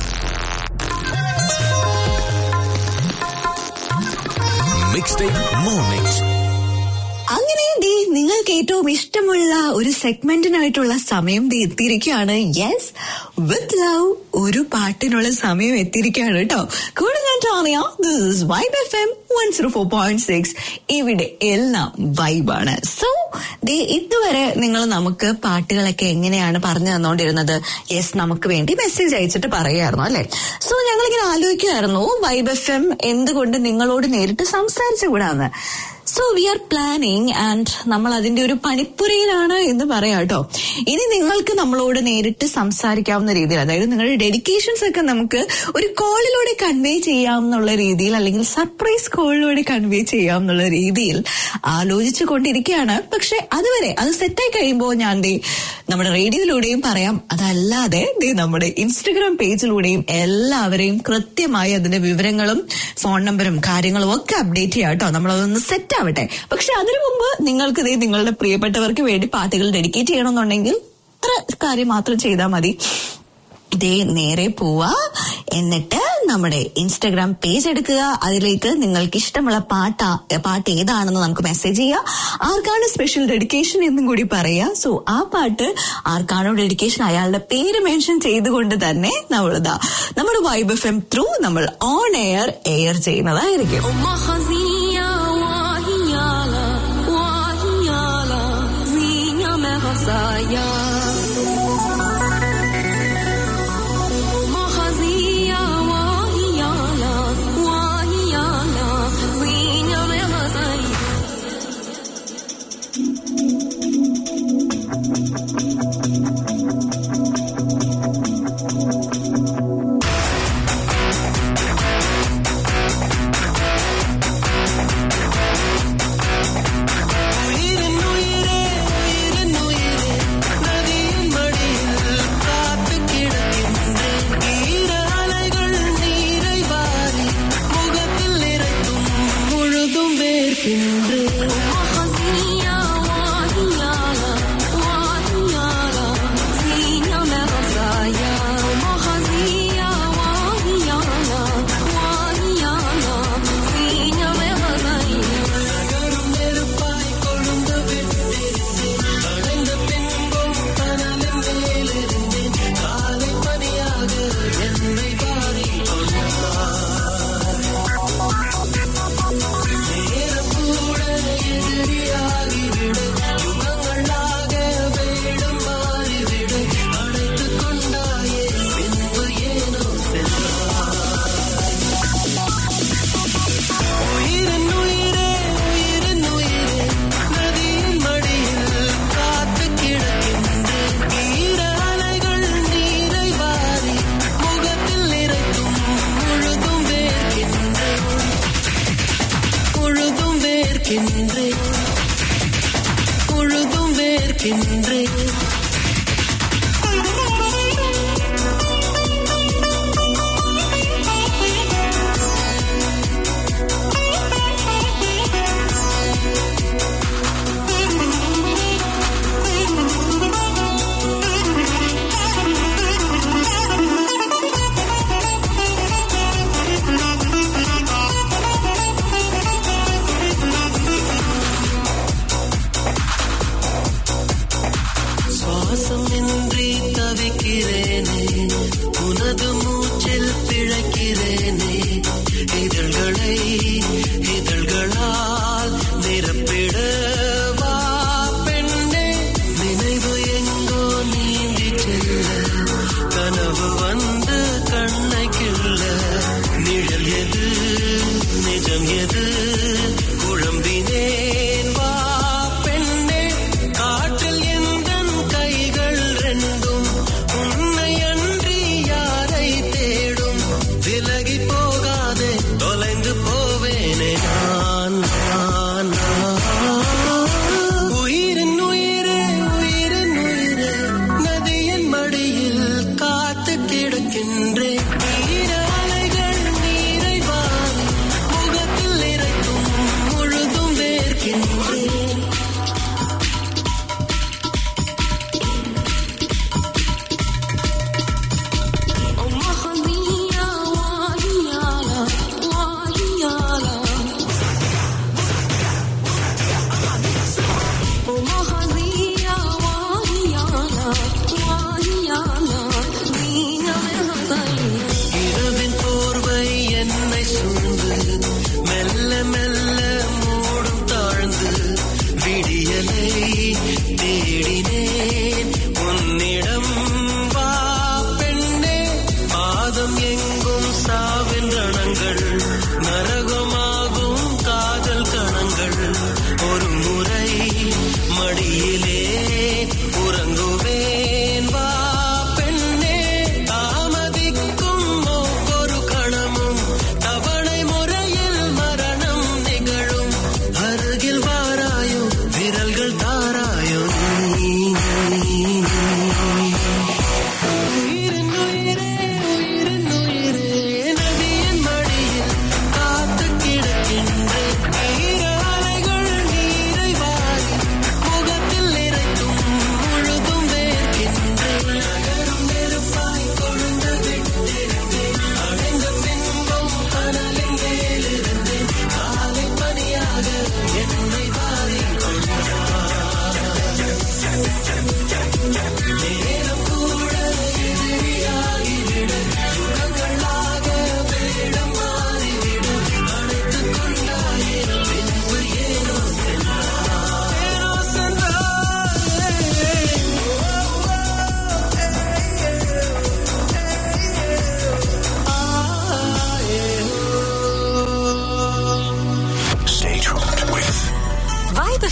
Mixtape mornings. അങ്ങനെ ദേ നിങ്ങൾക്ക് ഏറ്റവും ഇഷ്ടമുള്ള ഒരു സെഗ്മെന്റിനായിട്ടുള്ള സമയം ദേ എത്തിയിരിക്കുകയാണ്. യെസ്, വിത്ത് ലവ് ഒരു പാട്ടിനുള്ള സമയം എത്തിയിരിക്കുകയാണ് കേട്ടോ. കൂടുതൽ Vibe F M one zero four point six. ഇവിടെ എല്ലാം വൈബാണ്. സോ ദേ ഇതുവരെ നിങ്ങൾ നമുക്ക് പാട്ടുകളൊക്കെ എങ്ങനെയാണ് പറഞ്ഞു തന്നോണ്ടിരുന്നത്? യെസ്, നമുക്ക് വേണ്ടി മെസ്സേജ് അയച്ചിട്ട് പറയായിരുന്നു അല്ലെ. സോ ഞങ്ങളിങ്ങനെ ആലോചിക്കുമായിരുന്നു വൈബ് എഫ് എം എന്തുകൊണ്ട് നിങ്ങളോട് നേരിട്ട് സംസാരിച്ചുകൂടാന്ന്. So we are planning and നമ്മൾ അതിന്റെ ഒരു പണിപ്പുരയിലാണ് എന്ന് പറയാം കേട്ടോ. ഇനി നിങ്ങൾക്ക് നമ്മളോട് നേരിട്ട് സംസാരിക്കാവുന്ന രീതിയിൽ, അതായത് നിങ്ങളുടെ ഡെഡിക്കേഷൻസ് ഒക്കെ നമുക്ക് ഒരു കോളിലൂടെ കൺവേ ചെയ്യാവുന്ന രീതിയിൽ, അല്ലെങ്കിൽ സർപ്രൈസ് കോളിലൂടെ കൺവേ ചെയ്യാവുന്ന രീതിയിൽ ആലോചിച്ചു കൊണ്ടിരിക്കുകയാണ്. പക്ഷെ അതുവരെ അത് സെറ്റായി കഴിയുമ്പോൾ ഞാൻ ദേ നമ്മുടെ റേഡിയോയിലൂടെയും പറയാം. അതല്ലാതെ ദേ നമ്മുടെ ഇൻസ്റ്റഗ്രാം പേജിലൂടെയും എല്ലാവരെയും കൃത്യമായി അതിന്റെ വിവരങ്ങളും ഫോൺ നമ്പറും കാര്യങ്ങളും ഒക്കെ അപ്ഡേറ്റ് ചെയ്യാം കേട്ടോ. നമ്മളതൊന്ന് സെറ്റ് ആവട്ടെ. പക്ഷെ അതിനു മുമ്പ് നിങ്ങൾക്ക് ഇതേ നിങ്ങളുടെ പ്രിയപ്പെട്ടവർക്ക് വേണ്ടി പാട്ടുകൾ ഡെഡിക്കേറ്റ് ചെയ്യണമെന്നുണ്ടെങ്കിൽ ഇത്ര കാര്യം മാത്രം ചെയ്താൽ മതി. ഇതേ നേരെ പോവാ, എന്നിട്ട് നമ്മുടെ ഇൻസ്റ്റഗ്രാം പേജ് എടുക്കുക. അതിലേക്ക് നിങ്ങൾക്ക് ഇഷ്ടമുള്ള പാട്ട പാട്ട് ഏതാണെന്ന് നമുക്ക് മെസ്സേജ് ചെയ്യാം. ആർക്കാണ് സ്പെഷ്യൽ ഡെഡിക്കേഷൻ എന്നും കൂടി പറയാ. സോ ആ പാട്ട് ആർക്കാണോ ഡെഡിക്കേഷൻ അയാളുടെ പേര് മെൻഷൻ ചെയ്തുകൊണ്ട് തന്നെ നമ്മളിതാ നമ്മുടെ വൈബ് എഫ് എം ത്രൂ നമ്മൾ ഓൺ എയർ എയർ ചെയ്യുന്നതായിരിക്കും.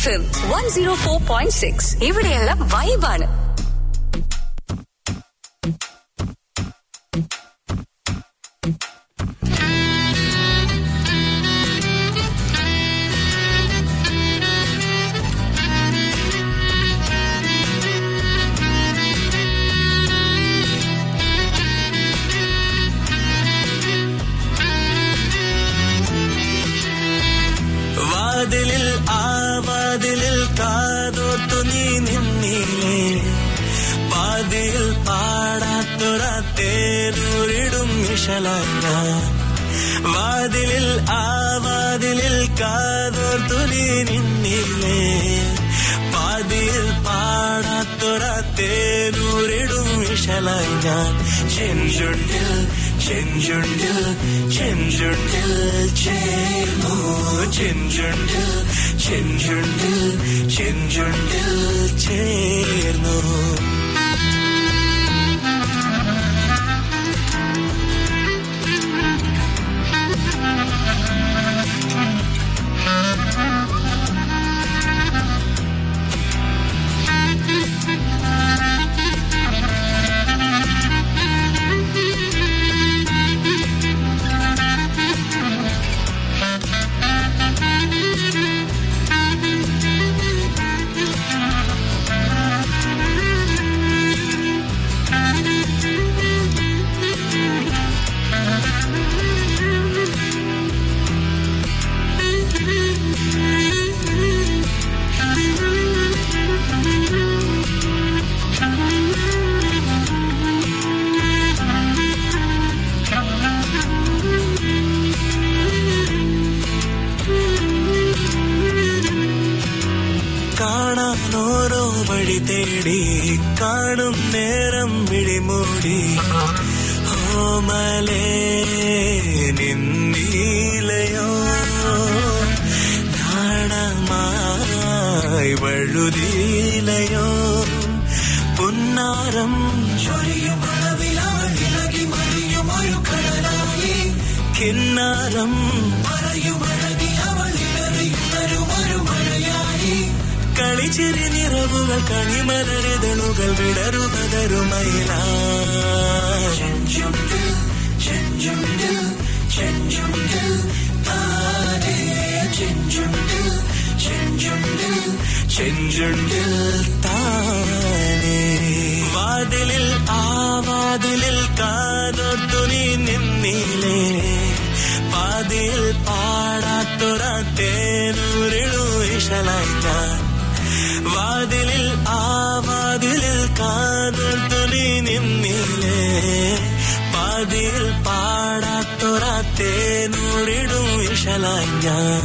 F M one zero four point six ഇവിടെയെല്ലാം വൈബാണ്. വാതിലിൽ ആ വാതിലിൽ കാതോർത്തു നീ നിന്നില്ലേ, പാതിയിൽ പാടാത്തൊരാത്തേനൂരിടും ഇശലായ. വാതിലിൽ ആ വാതിലിൽ കാതോർത്തു നീ നിന്നില്ലേ, പാതിയിൽ പാടാത്തൊരാത്തേനൂരിടും ഇശലായി ഞാൻ. ചെഞ്ചുണ്ടിൽ ചെഞ്ചുണ്ടിൽ ചെഞ്ചുണ്ടിൽ ചേർന്നു, ചെഞ്ചുണ്ടിൽ ചെഞ്ചുണ്ടിൽ ചെഞ്ചുണ്ടിൽ ചേർന്നു. കാണാനോരോ വഴി തേടി കാണും നേരം വിഴിമൂടി, ഓമലേ നിന്നീലയോ നാണമായി വഴുതിയിലയോ, പുന്നാരം ചൊരിയും അളവിലാളിളകി മറിയും ഒരു കടലായി, കിന്നാരം മറയുമഴകി അവളിലറിയുന്നരും ഒരു മഴയായി. കളിച്ചിരി നിറവുകൾ കണിമലരിതളുകൾ വിടരുപകരുമയിലാ. ചെഞ്ചുണ്ടിൽ ചെഞ്ചുണ്ടിൽ ചെഞ്ചുണ്ടിൽ താനേ, ചെഞ്ചുണ്ടിൽ ചെഞ്ചുണ്ടിൽ ചെഞ്ചുണ്ടിൽ താനേ. വാതിലിൽ ആ വാതിലിൽ കാതോർത്തു നീ നിന്നില്ലേ, പാതിയിൽ പാടാത്തൊരാത്തേനൂരിടു ഇശലായി ഞാൻ. വാതിലിൽ ആ വാതിലിൽ കാതോർത്തു നീ നിന്നില്ലേ, പാതിയിൽ പാടാത്തൊരാത്തേനൂരിടു ഇശലായി ഞാൻ.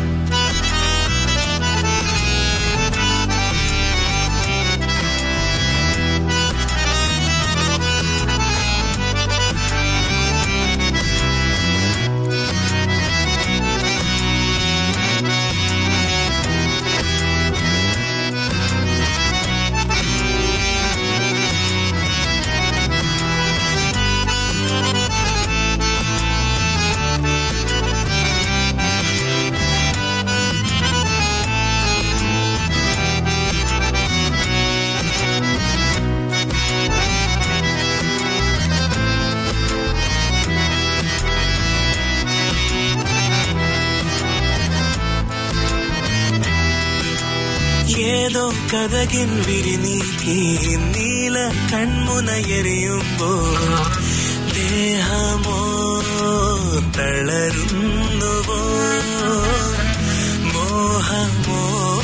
ഏതോ കഥകിൻ വിരിനീക്കി നീല കൺമുനയെറിയുമ്പോ ദേഹമോ തളരുന്നുവോ, മോഹമോ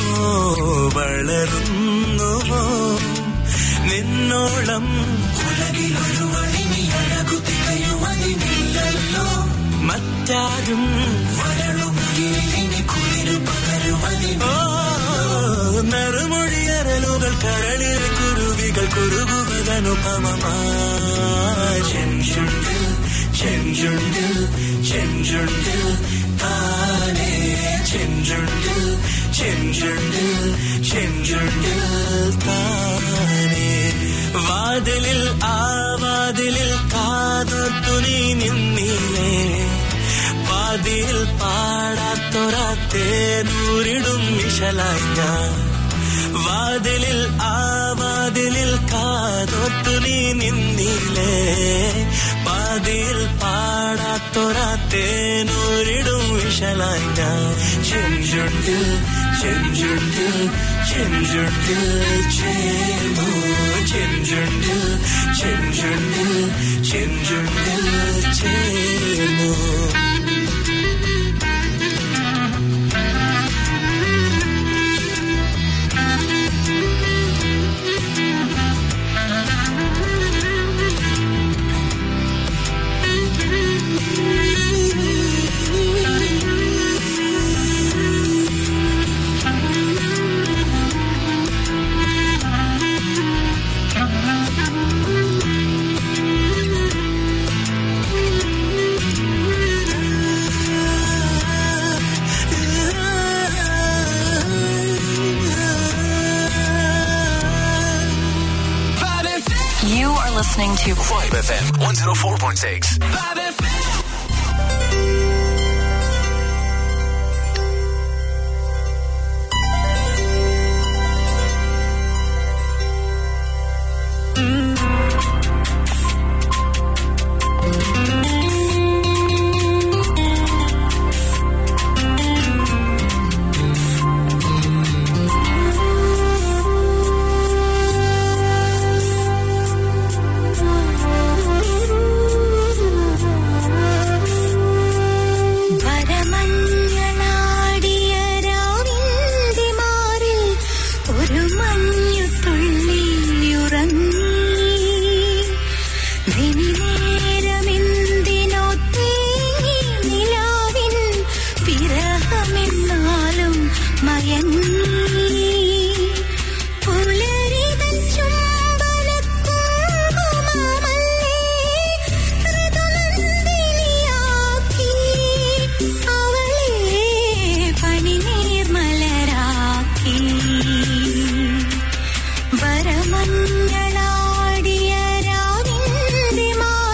വളരുന്നുവോ, നിന്നോളം ഉലകിലൊരു വഴിനി അഴകു തികയുവതില്ലല്ലോ, മറ്റാരും വരളുമയിലിനി കുളിരു പകരുവതില്ലോ. നറുമൊഴിയരലുകൾ കരളിലെ കുരുവികൾ കുറുകുവതനുപമമായി. ചെഞ്ചുണ്ടിൽ ചെഞ്ചുണ്ടിൽ ചെഞ്ചുണ്ടിൽ താനേ, ചെഞ്ചുണ്ടിൽ ചെഞ്ചുണ്ടിൽ ചെഞ്ചുണ്ടിൽ താനേ. വാതിലിൽ ആ വാതിലിൽ കാതോർത്തു നീ നിന്നില്ലേ, പാതിയിൽ പാടാത്തൊരാ തേനൂരിടും വിശലായി ഞാൻ വാതിലിൽ ആ വാതിലിൽ കാതോർത്തു നീ നിന്നില്ലേ പാതിയിൽ പാടാത്തൊര തേനൂരിടും വിശലായി ഞാൻ ചെഞ്ചുണ്ട് ചെഞ്ചുണ്ട് ചെഞ്ചുണ്ട് ചേമോ ചെഞ്ചുണ്ട് ചെഞ്ചുണ്ട് ചെഞ്ചുണ്ട് ചേമോ Listening to Vibe F M one oh four point six. Vibe F M. വരമഞ്ഞളാടിയ രാവിന്റെ മാ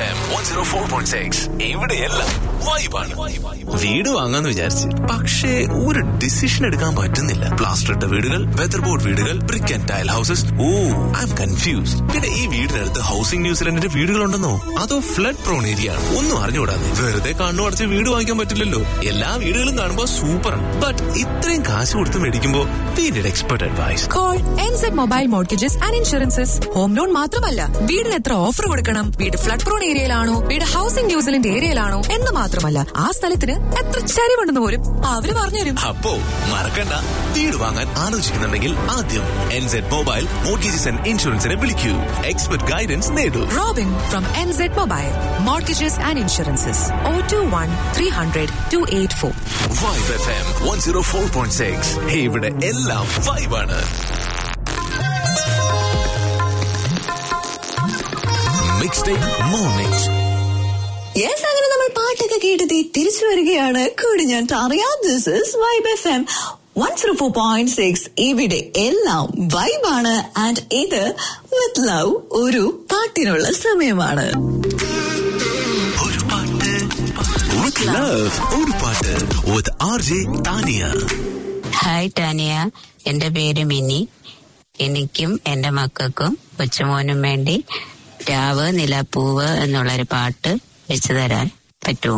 M one oh four point six. ഇവിടെയെല്ലാം വൈബാണ്. വീട് വാങ്ങാന്ന് വിചാരിച്ച്, പക്ഷേ ഒരു ഡിസിഷൻ എടുക്കാൻ പറ്റുന്നില്ല. പ്ലാസ്റ്റർ ഇട്ട വീടുകൾ, വെതർ ബോർഡ് വീടുകൾ, brick and tile houses. Oh, I'm confused. പിന്നെ ഈ വീടിനടുത്ത് ഹൗസിംഗ് ന്യൂസിലൻഡിന്റെ വീടുകളുണ്ടെന്നോ അതോ ഫ്ലഡ് പ്രോൺ ഏരിയ ആണ്? ഒന്നും അറിഞ്ഞുകൂടാതെ വെറുതെ കണ്ണു അടച്ച് വീട് വാങ്ങിക്കാൻ പറ്റില്ലല്ലോ. എല്ലാ വീടുകളും കാണുമ്പോൾ സൂപ്പറാണ്, ബട്ട് ഇത്രയും കാശ് കൊടുത്ത് മേടിക്കുമ്പോ we need expert advice. Call N Z Mobile Mortgages and Insurances. Home loan മാത്രമല്ല, വീടിന് എത്ര ഓഫർ കൊടുക്കണം, വീട് ഫ്ലഡ് പ്രോൺ ഏരിയയിലാണോ, വീട് ഹൗസിംഗ് ന്യൂസിലൻഡ് ഏരിയയിലാണോ എന്ന് മാത്രമല്ല, ആ സ്ഥലത്തിന് എത്ര ചരിവുണ്ടെന്ന് പോലും അവര് പറഞ്ഞുതരും. അപ്പോ മറക്കണ്ട, വീട് വാങ്ങാൻ ആലോചിക്കുന്നുണ്ടെങ്കിൽ ആദ്യം N Z Mobile Mortgages and Insuranceനെ വിളിക്കൂ. എക്സ്പെർട്ട് ഗൈഡൻസ് നേടൂ. Robin from N Z Mobile Mortgages and Insurances. zero two one three hundred two eight four. Vibe F M one oh four point six. ഇവിടെ എല്ലാം വൈബാണ്. Mixtape Mornings. Yes, അങ്ങനെ നമ്മൾ പാട്ടൊക്കെ കേട്ടത് തിരിച്ചു വരികയാണ്. കൂടി ഞാൻ അറിയാം. This is Vibe F M one oh four point six. ഇവിടെ എല്ലാം വൈബാണ്. ആൻഡ് ഇത് വിത്ത് ലവ് ഒരു പാട്ടിനുള്ള സമയമാണ്. ഒരു പാട്ട് വിത്ത് ലവ്, ഒരു പാട്ട് with R J Tania. Hi Tania, എന്റെ പേര് മിനി. എനിക്കും എന്റെ മക്കൾക്കും കൊച്ചുമോനും വേണ്ടി രാവ് നിലപ്പൂവ് എന്നുള്ളൊരു പാട്ട് വെച്ചു തരാൻ പറ്റുമോ?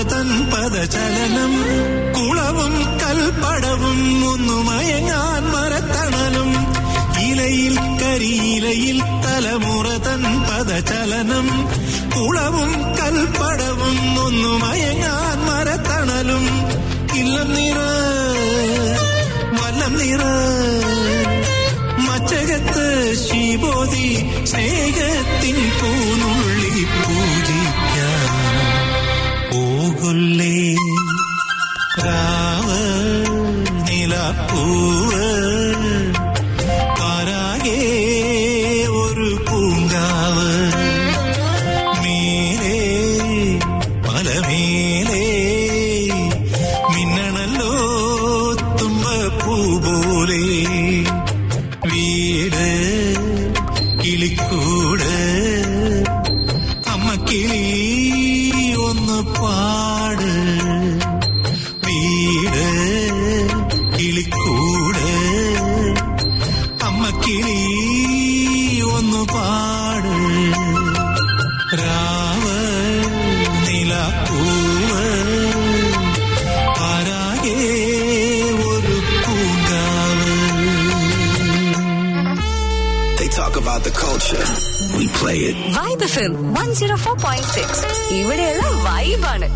തലമുറതൻ പദചലനം കുളവും കൽപ്പടവും ഒന്നു മയങ്ങാൻ മരത്തണലും ഇലയിൽ കരിയിലയിൽ തലമുറതൻ പദചലനം കുളവും കൽപ്പടവും ഒന്നു മയങ്ങാൻ മരത്തണലും ഇല്ലം നിറ വല്ലം നിറ മച്ചകത്ത് ശിവോതി സ്നേഹത്തിൻ പൂനുള്ളി പൂജിക്കാൻ പോകൊല്ലേ രാവ് നിലപ്പൂവ് പാരാകെ ഒരു പൂങ്കാവ് മേലേ മലമേലേ മിന്നണല്ലോ തുമ്പപ്പൂ പോലെ വീട് കിളിക്കൂട് അമ്മ കിളി ഒന്ന് പാട് വീട് കിളിക്കൂട് അമ്മ കിളി ഒന്ന് പാട് രാവ് നിലപ്പൂവ് പാരാകെ ഒരു Poonkavu. They talk about the culture, we play it. Vibe F M one oh four point six. ഇവിടെയുള്ള വൈബാണ്.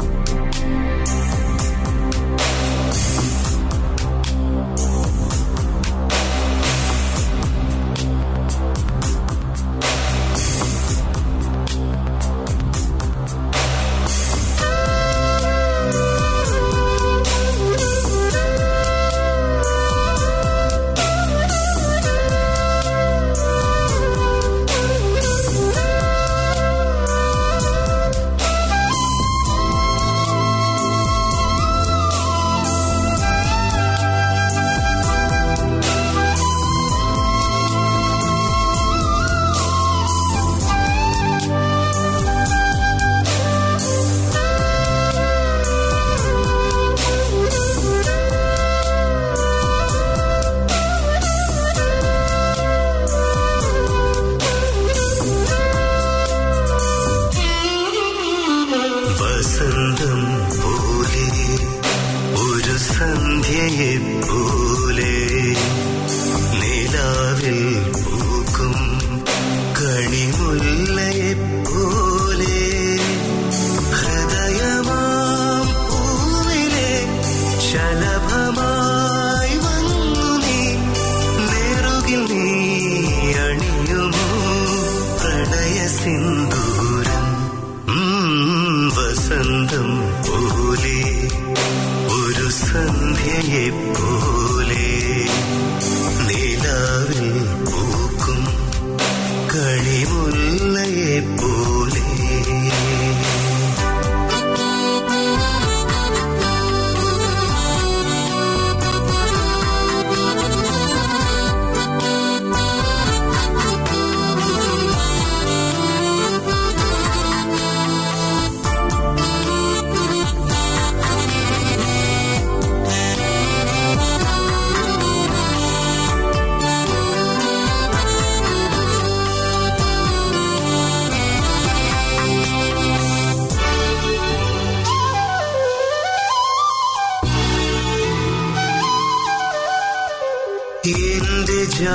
എന്റെ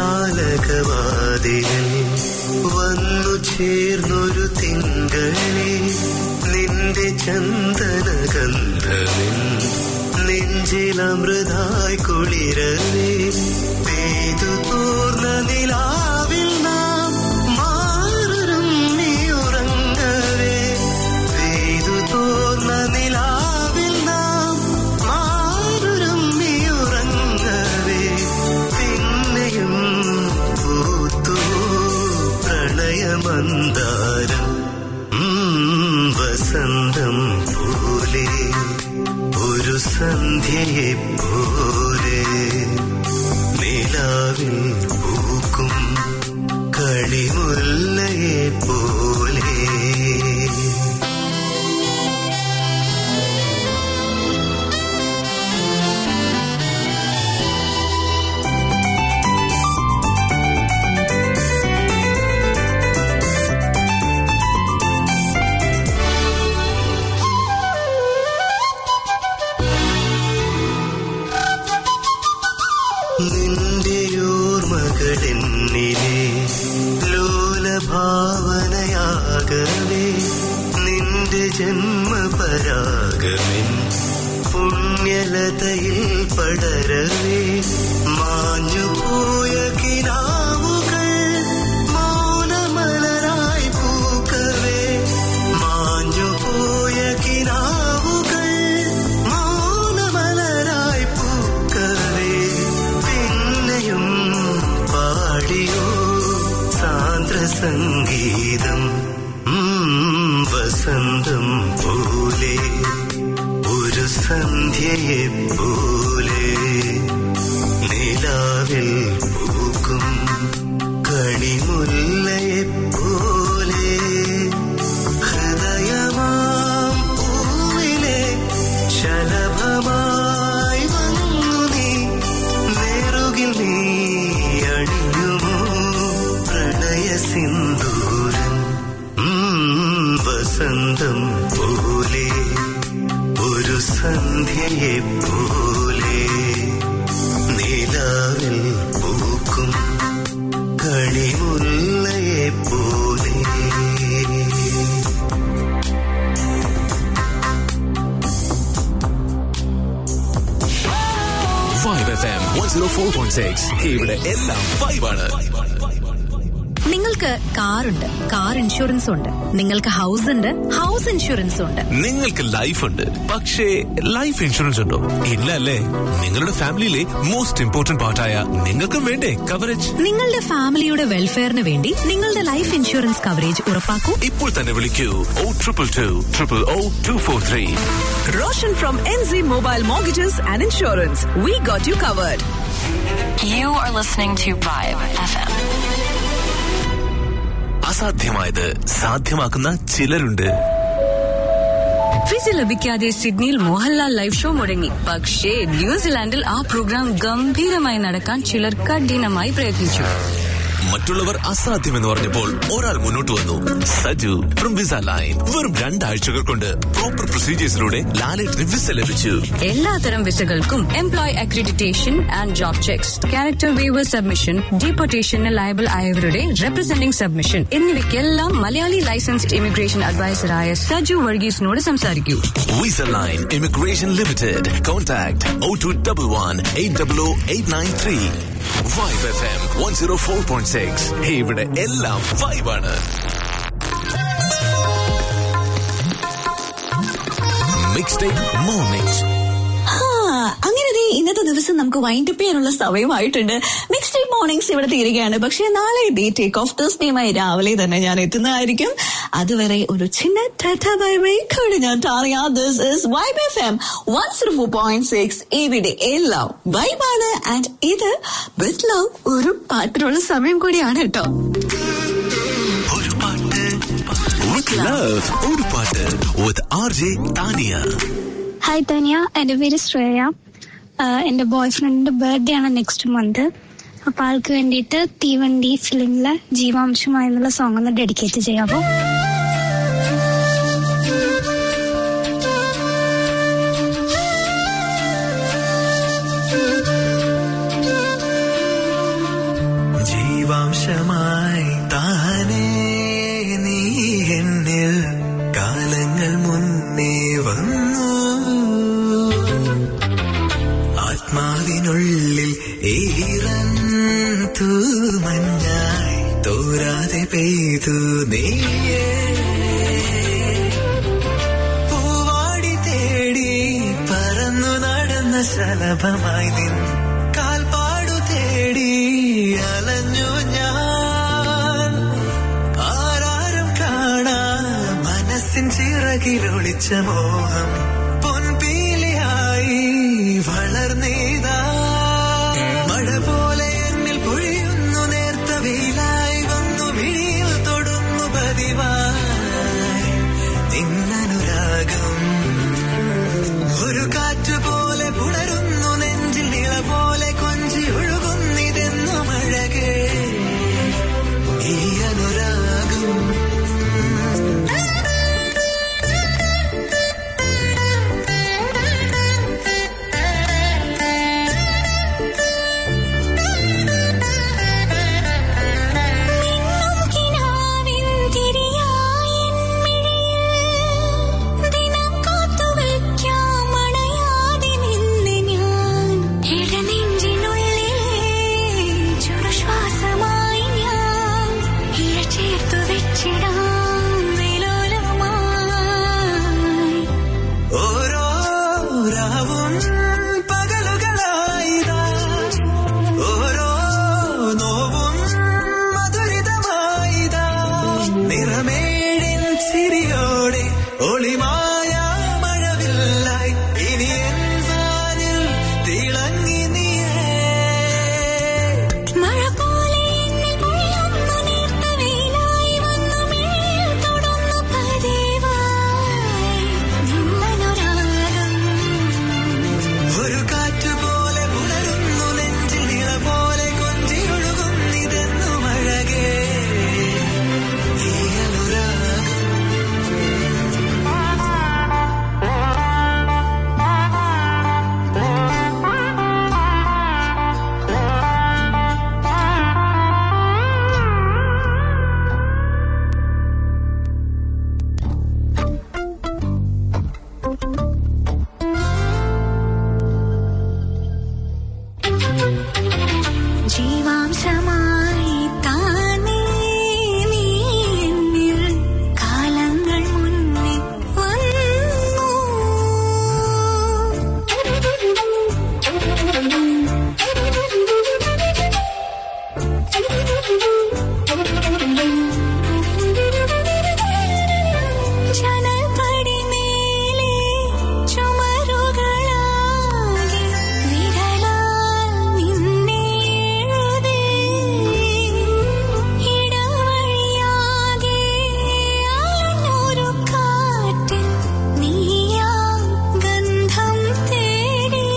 ജാലകവാതിലിൽ വന്നു ചേർന്നൊരു തിങ്കളെ നിന്റെ ചന്ദനഗന്ധമിൻ നെഞ്ചിലമൃതായി കുളിരവേ പെയ്തു തോർന്ന നിലാവിൽ നാം മാറും നീ ഉറങ്ങവേ പെയ്തു തോർന്ന നിലാവിൽ നാം മാറും നീ ഉറങ്ങവേ പിന്നെയും പൂത്തു പ്രണയമന്ദാരം വസന്തം പോലെ ഒരു സന്ധ്യയെ പോലെ നിലാവിൽ പൂക്കും കളിമുല്ലയെ പോലെ നിന്റെ ഓർമ്മകളെന്നിലെ ലോലഭാവനയാകവേ നിന്റെ ജന്മപരാഗമിൻ പുണ്യലതയിൽ പടരവേ മാഞ്ഞുപോയ കിനാവുകൾ മൗനമലരായി പൂക്കവേ മാഞ്ഞുപോയ കിനാവുകൾ മൗനമലരായി പൂക്കവേ പിന്നെയും പാടിയോ സാന്ദ്ര സംഗീതം വസന്തം പോലെ ഒരു സന്ധ്യയെ പോലെ നിലാവിൽ പൂക്കും കണിമുല്ലയെ പോലെ ഹൃദയമാം പൂവിലെ ശലഭമായി വന്നു നീ നെറുകിൽ നീ അണിയുമോ പ്രണയ സിന്ദൂരം വസന്തം പോലെ ഒരു സന്ധ്യയെ പോലെ നിലാവിൽ പൂക്കും കണിമുല്ലയെ പോലെ. Five F M one oh four point six. ഇവിടെ എല്ലാം ഫൈവാണ്. നിങ്ങൾക്ക് കാറുണ്ട്, കാർ ഇൻഷുറൻസ് ഉണ്ട്. നിങ്ങൾക്ക് ഹൗസ് ഉണ്ട്, ഹൗസ് ഇൻഷുറൻസ് ഉണ്ട്. നിങ്ങൾക്ക് ലൈഫ് ഉണ്ട്, പക്ഷേ ലൈഫ് ഇൻഷുറൻസ് ഉണ്ടോ? ഇല്ല അല്ലേ? നിങ്ങളുടെ ഫാമിലിയിലെ മോസ്റ്റ് ഇമ്പോർട്ടന്റ് പാർട്ടായ നിങ്ങൾക്കും വേണ്ടേ കവറേജ്? നിങ്ങളുടെ ഫാമിലിയുടെ വെൽഫെയറിന് വേണ്ടി നിങ്ങളുടെ ലൈഫ് ഇൻഷുറൻസ് കവറേജ് ഉറപ്പാക്കൂ. ഇപ്പോൾ തന്നെ വിളിക്കൂ oh triple two triple oh two four three. Roshan from N Z Mobile Mortgages and Insurance. We got you covered. You are listening to Vibe F M. അസാധ്യമായത് സാധ്യമാക്കുന്ന ചിലരുണ്ട്. വിസ ലഭിക്കാതെ സിഡ്നിയിൽ Mohanlal live show മുടങ്ങി. പക്ഷേ ന്യൂസിലാൻഡിൽ ആ പ്രോഗ്രാം ഗംഭീരമായി നടക്കാൻ ചിലർ കഠിനമായി പ്രയത്നിച്ചു. മറ്റുള്ളവർ അസാധ്യമെന്ന് പറഞ്ഞപ്പോൾ ഒരാൾ മുന്നോട്ട് വന്നു. Saju from Visa Line. വെറും രണ്ടാഴ്ചകൾ കൊണ്ട് പ്രോപ്പർ പ്രൊസീജിയേഴ്സിലൂടെ ലാലേട്ടിന് വിസ ലഭിച്ചു. എല്ലാത്തരം വിസകൾക്കും employ accreditation and job checks, character waiver submission, ഡീപ്പോർട്ടേഷന് ലയബിൾ ആയവരുടെ റെപ്രസെന്റിംഗ് സബ്മിഷൻ എന്നിവയ്ക്കെല്ലാം മലയാളി ലൈസൻസ്ഡ് ഇമിഗ്രേഷൻ അഡ്വൈസറായ സജു വർഗീസിനോട് സംസാരിക്കൂ. Visa Line immigration limited. Contact oh two double one eight double oh eight nine three. Vibe F M one oh four point six. ഇവിടെ എല്ലാം വൈബാണ്. Mixtape mornings. അങ്ങനെ ഇന്നത്തെ ദിവസം നമുക്ക് വൈൻഡപ്പ് ചെയ്യാനുള്ള സമയമായിട്ടുണ്ട്. മിക്സ് ടേക്ക് മോർണിംഗ്സ് ഇവിടെ തീരുകയാണ്. പക്ഷേ നാളെ ഡേ ടേക്ക് ഓഫ് തേഴ്സ്ഡേയുമായി രാവിലെ തന്നെ ഞാൻ എത്തുന്നതായിരിക്കും. അതുവരെ ഒരു ചിന്ന ടാറ്റ ബൈ ബൈ. ഞാൻ Tania. This is Vibe F M one oh four point six. ഇവിടെ എല്ലാം വൈബാണ്. ആൻഡ് ഇത് വിത്ത് ലവ് ഒരു പാട്ടിനുള്ള സമയം കൂടിയാണ് കേട്ടോ. ഒരു പാട്ട് with R J Tania. Hi Tania, എന്റെ പേര് ശ്രേയ. എന്റെ ബോയ് ഫ്രണ്ടിന്റെ ബർത്ത്ഡേ ആണ് നെക്സ്റ്റ് മന്ത്. അപ്പൊ ആൾക്ക് വേണ്ടിയിട്ട് തീവണ്ടി ഫിലിമിലെ ജീവാംശമായി എന്നുള്ള സോങ് ഒന്ന് ഡെഡിക്കേറ്റ് ചെയ്യാമോ? ജീവാംശമായി താനേ നീ എന്നിൽ കാലങ്ങൾ മുന്നേ വന്നു. ആത്മാവിനുള്ളിൽ ഈറൻ തൂമഞ്ഞായി തോരാതെ പെയ്തു നീയേ. പൂവാടി തേടി പറന്നു നടന്ന ശലഭമായി നിൻ കാൽപ്പാടു തേടി അലഞ്ഞു ഞാൻ. ആരാരും കാണാ മനസ്സിൻ ചിറകിലൊളിച്ച മോഹം പൊൻപീലിയായി വളർന്നീതാ. മഴ പോലെ എന്നിൽ പൊഴിയുന്നു നേർത്ത വെയിലായി വന്നു മിഴിയിൽ തൊടുന്നു പതിവായി നിന്നനുരാഗം. ഒരു കാറ്റ് പോലെ പുണരുന്നു നെഞ്ചിൽ നിള പോലെ കൊഞ്ചി ഒഴുകുന്നിതെന്നു മഴകേ ഈ അനുരാഗം. ജീവാംശമായി താനേ നീ എന്നിൽ കാലങ്ങൾ മുന്നേ വന്നു. ജനൽപടിമേലെ ചുമരുകളാകെ വിരലാൽ നിന്നെ എഴുതി. ഇടവഴിയാകെ അലഞ്ഞൊരു കാറ്റിൽ നീയാ ഗന്ധം തേടി.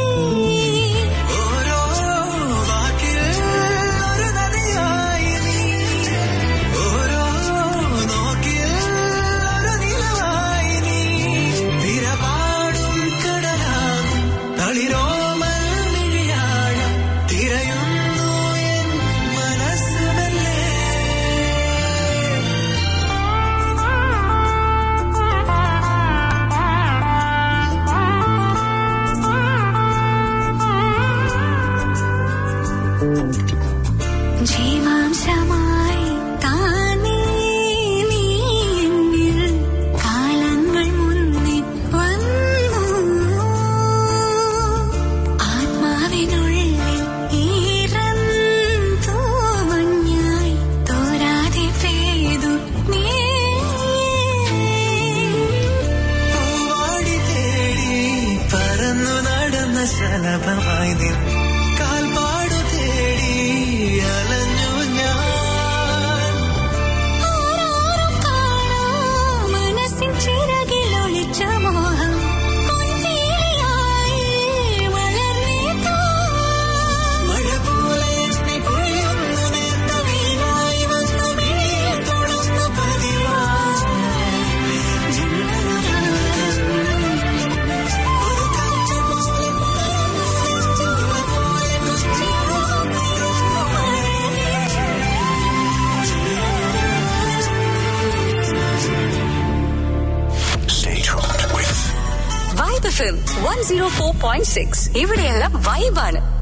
ഓരോ വാക്കിൽ ഒരു നദിയായി നീ, ഓരോ നോക്കിൽ ഒരു നിലവായി നീ. തിരപാടും കടലാകും തളിരോമൽ മിഴിയാഴം തിരയുന്നു എൻ മനസ്സുമല്ലേ. ജീവാംശമായി താനേ നീ എന്നിൽ കാലങ്ങൾ മുന്നേ വന്നു. ആത്മാവിനുള്ളിൽ ഈറന്തോ മഞ്ഞായി തോരാതെ പെയ്തു നീ. പൂവാടി തേടി പറന്നു നടന്ന ശലഭമായി നിൻ കാൽപ്പാടു തേടി അലഞ്ഞു ഞാൻ. ആരാരും കാണാ മനസ്സിൻ ചിറകിൽ ഒളിച്ച മോഹം പൊൻവേലിയായി വളർന്നേതാ. മഴ പോലെ എന്നെ പൊഴിയുന്നു നേർത്ത വീണായി വന്നു മിഴിയിൽ തൊടുന്നു പതിവായി. ഒരു കാറ്റ് പോലെ Stay tuned with Vibe F M one zero four point six. ഇവിടെയെല്ലാം വൈബാണ്.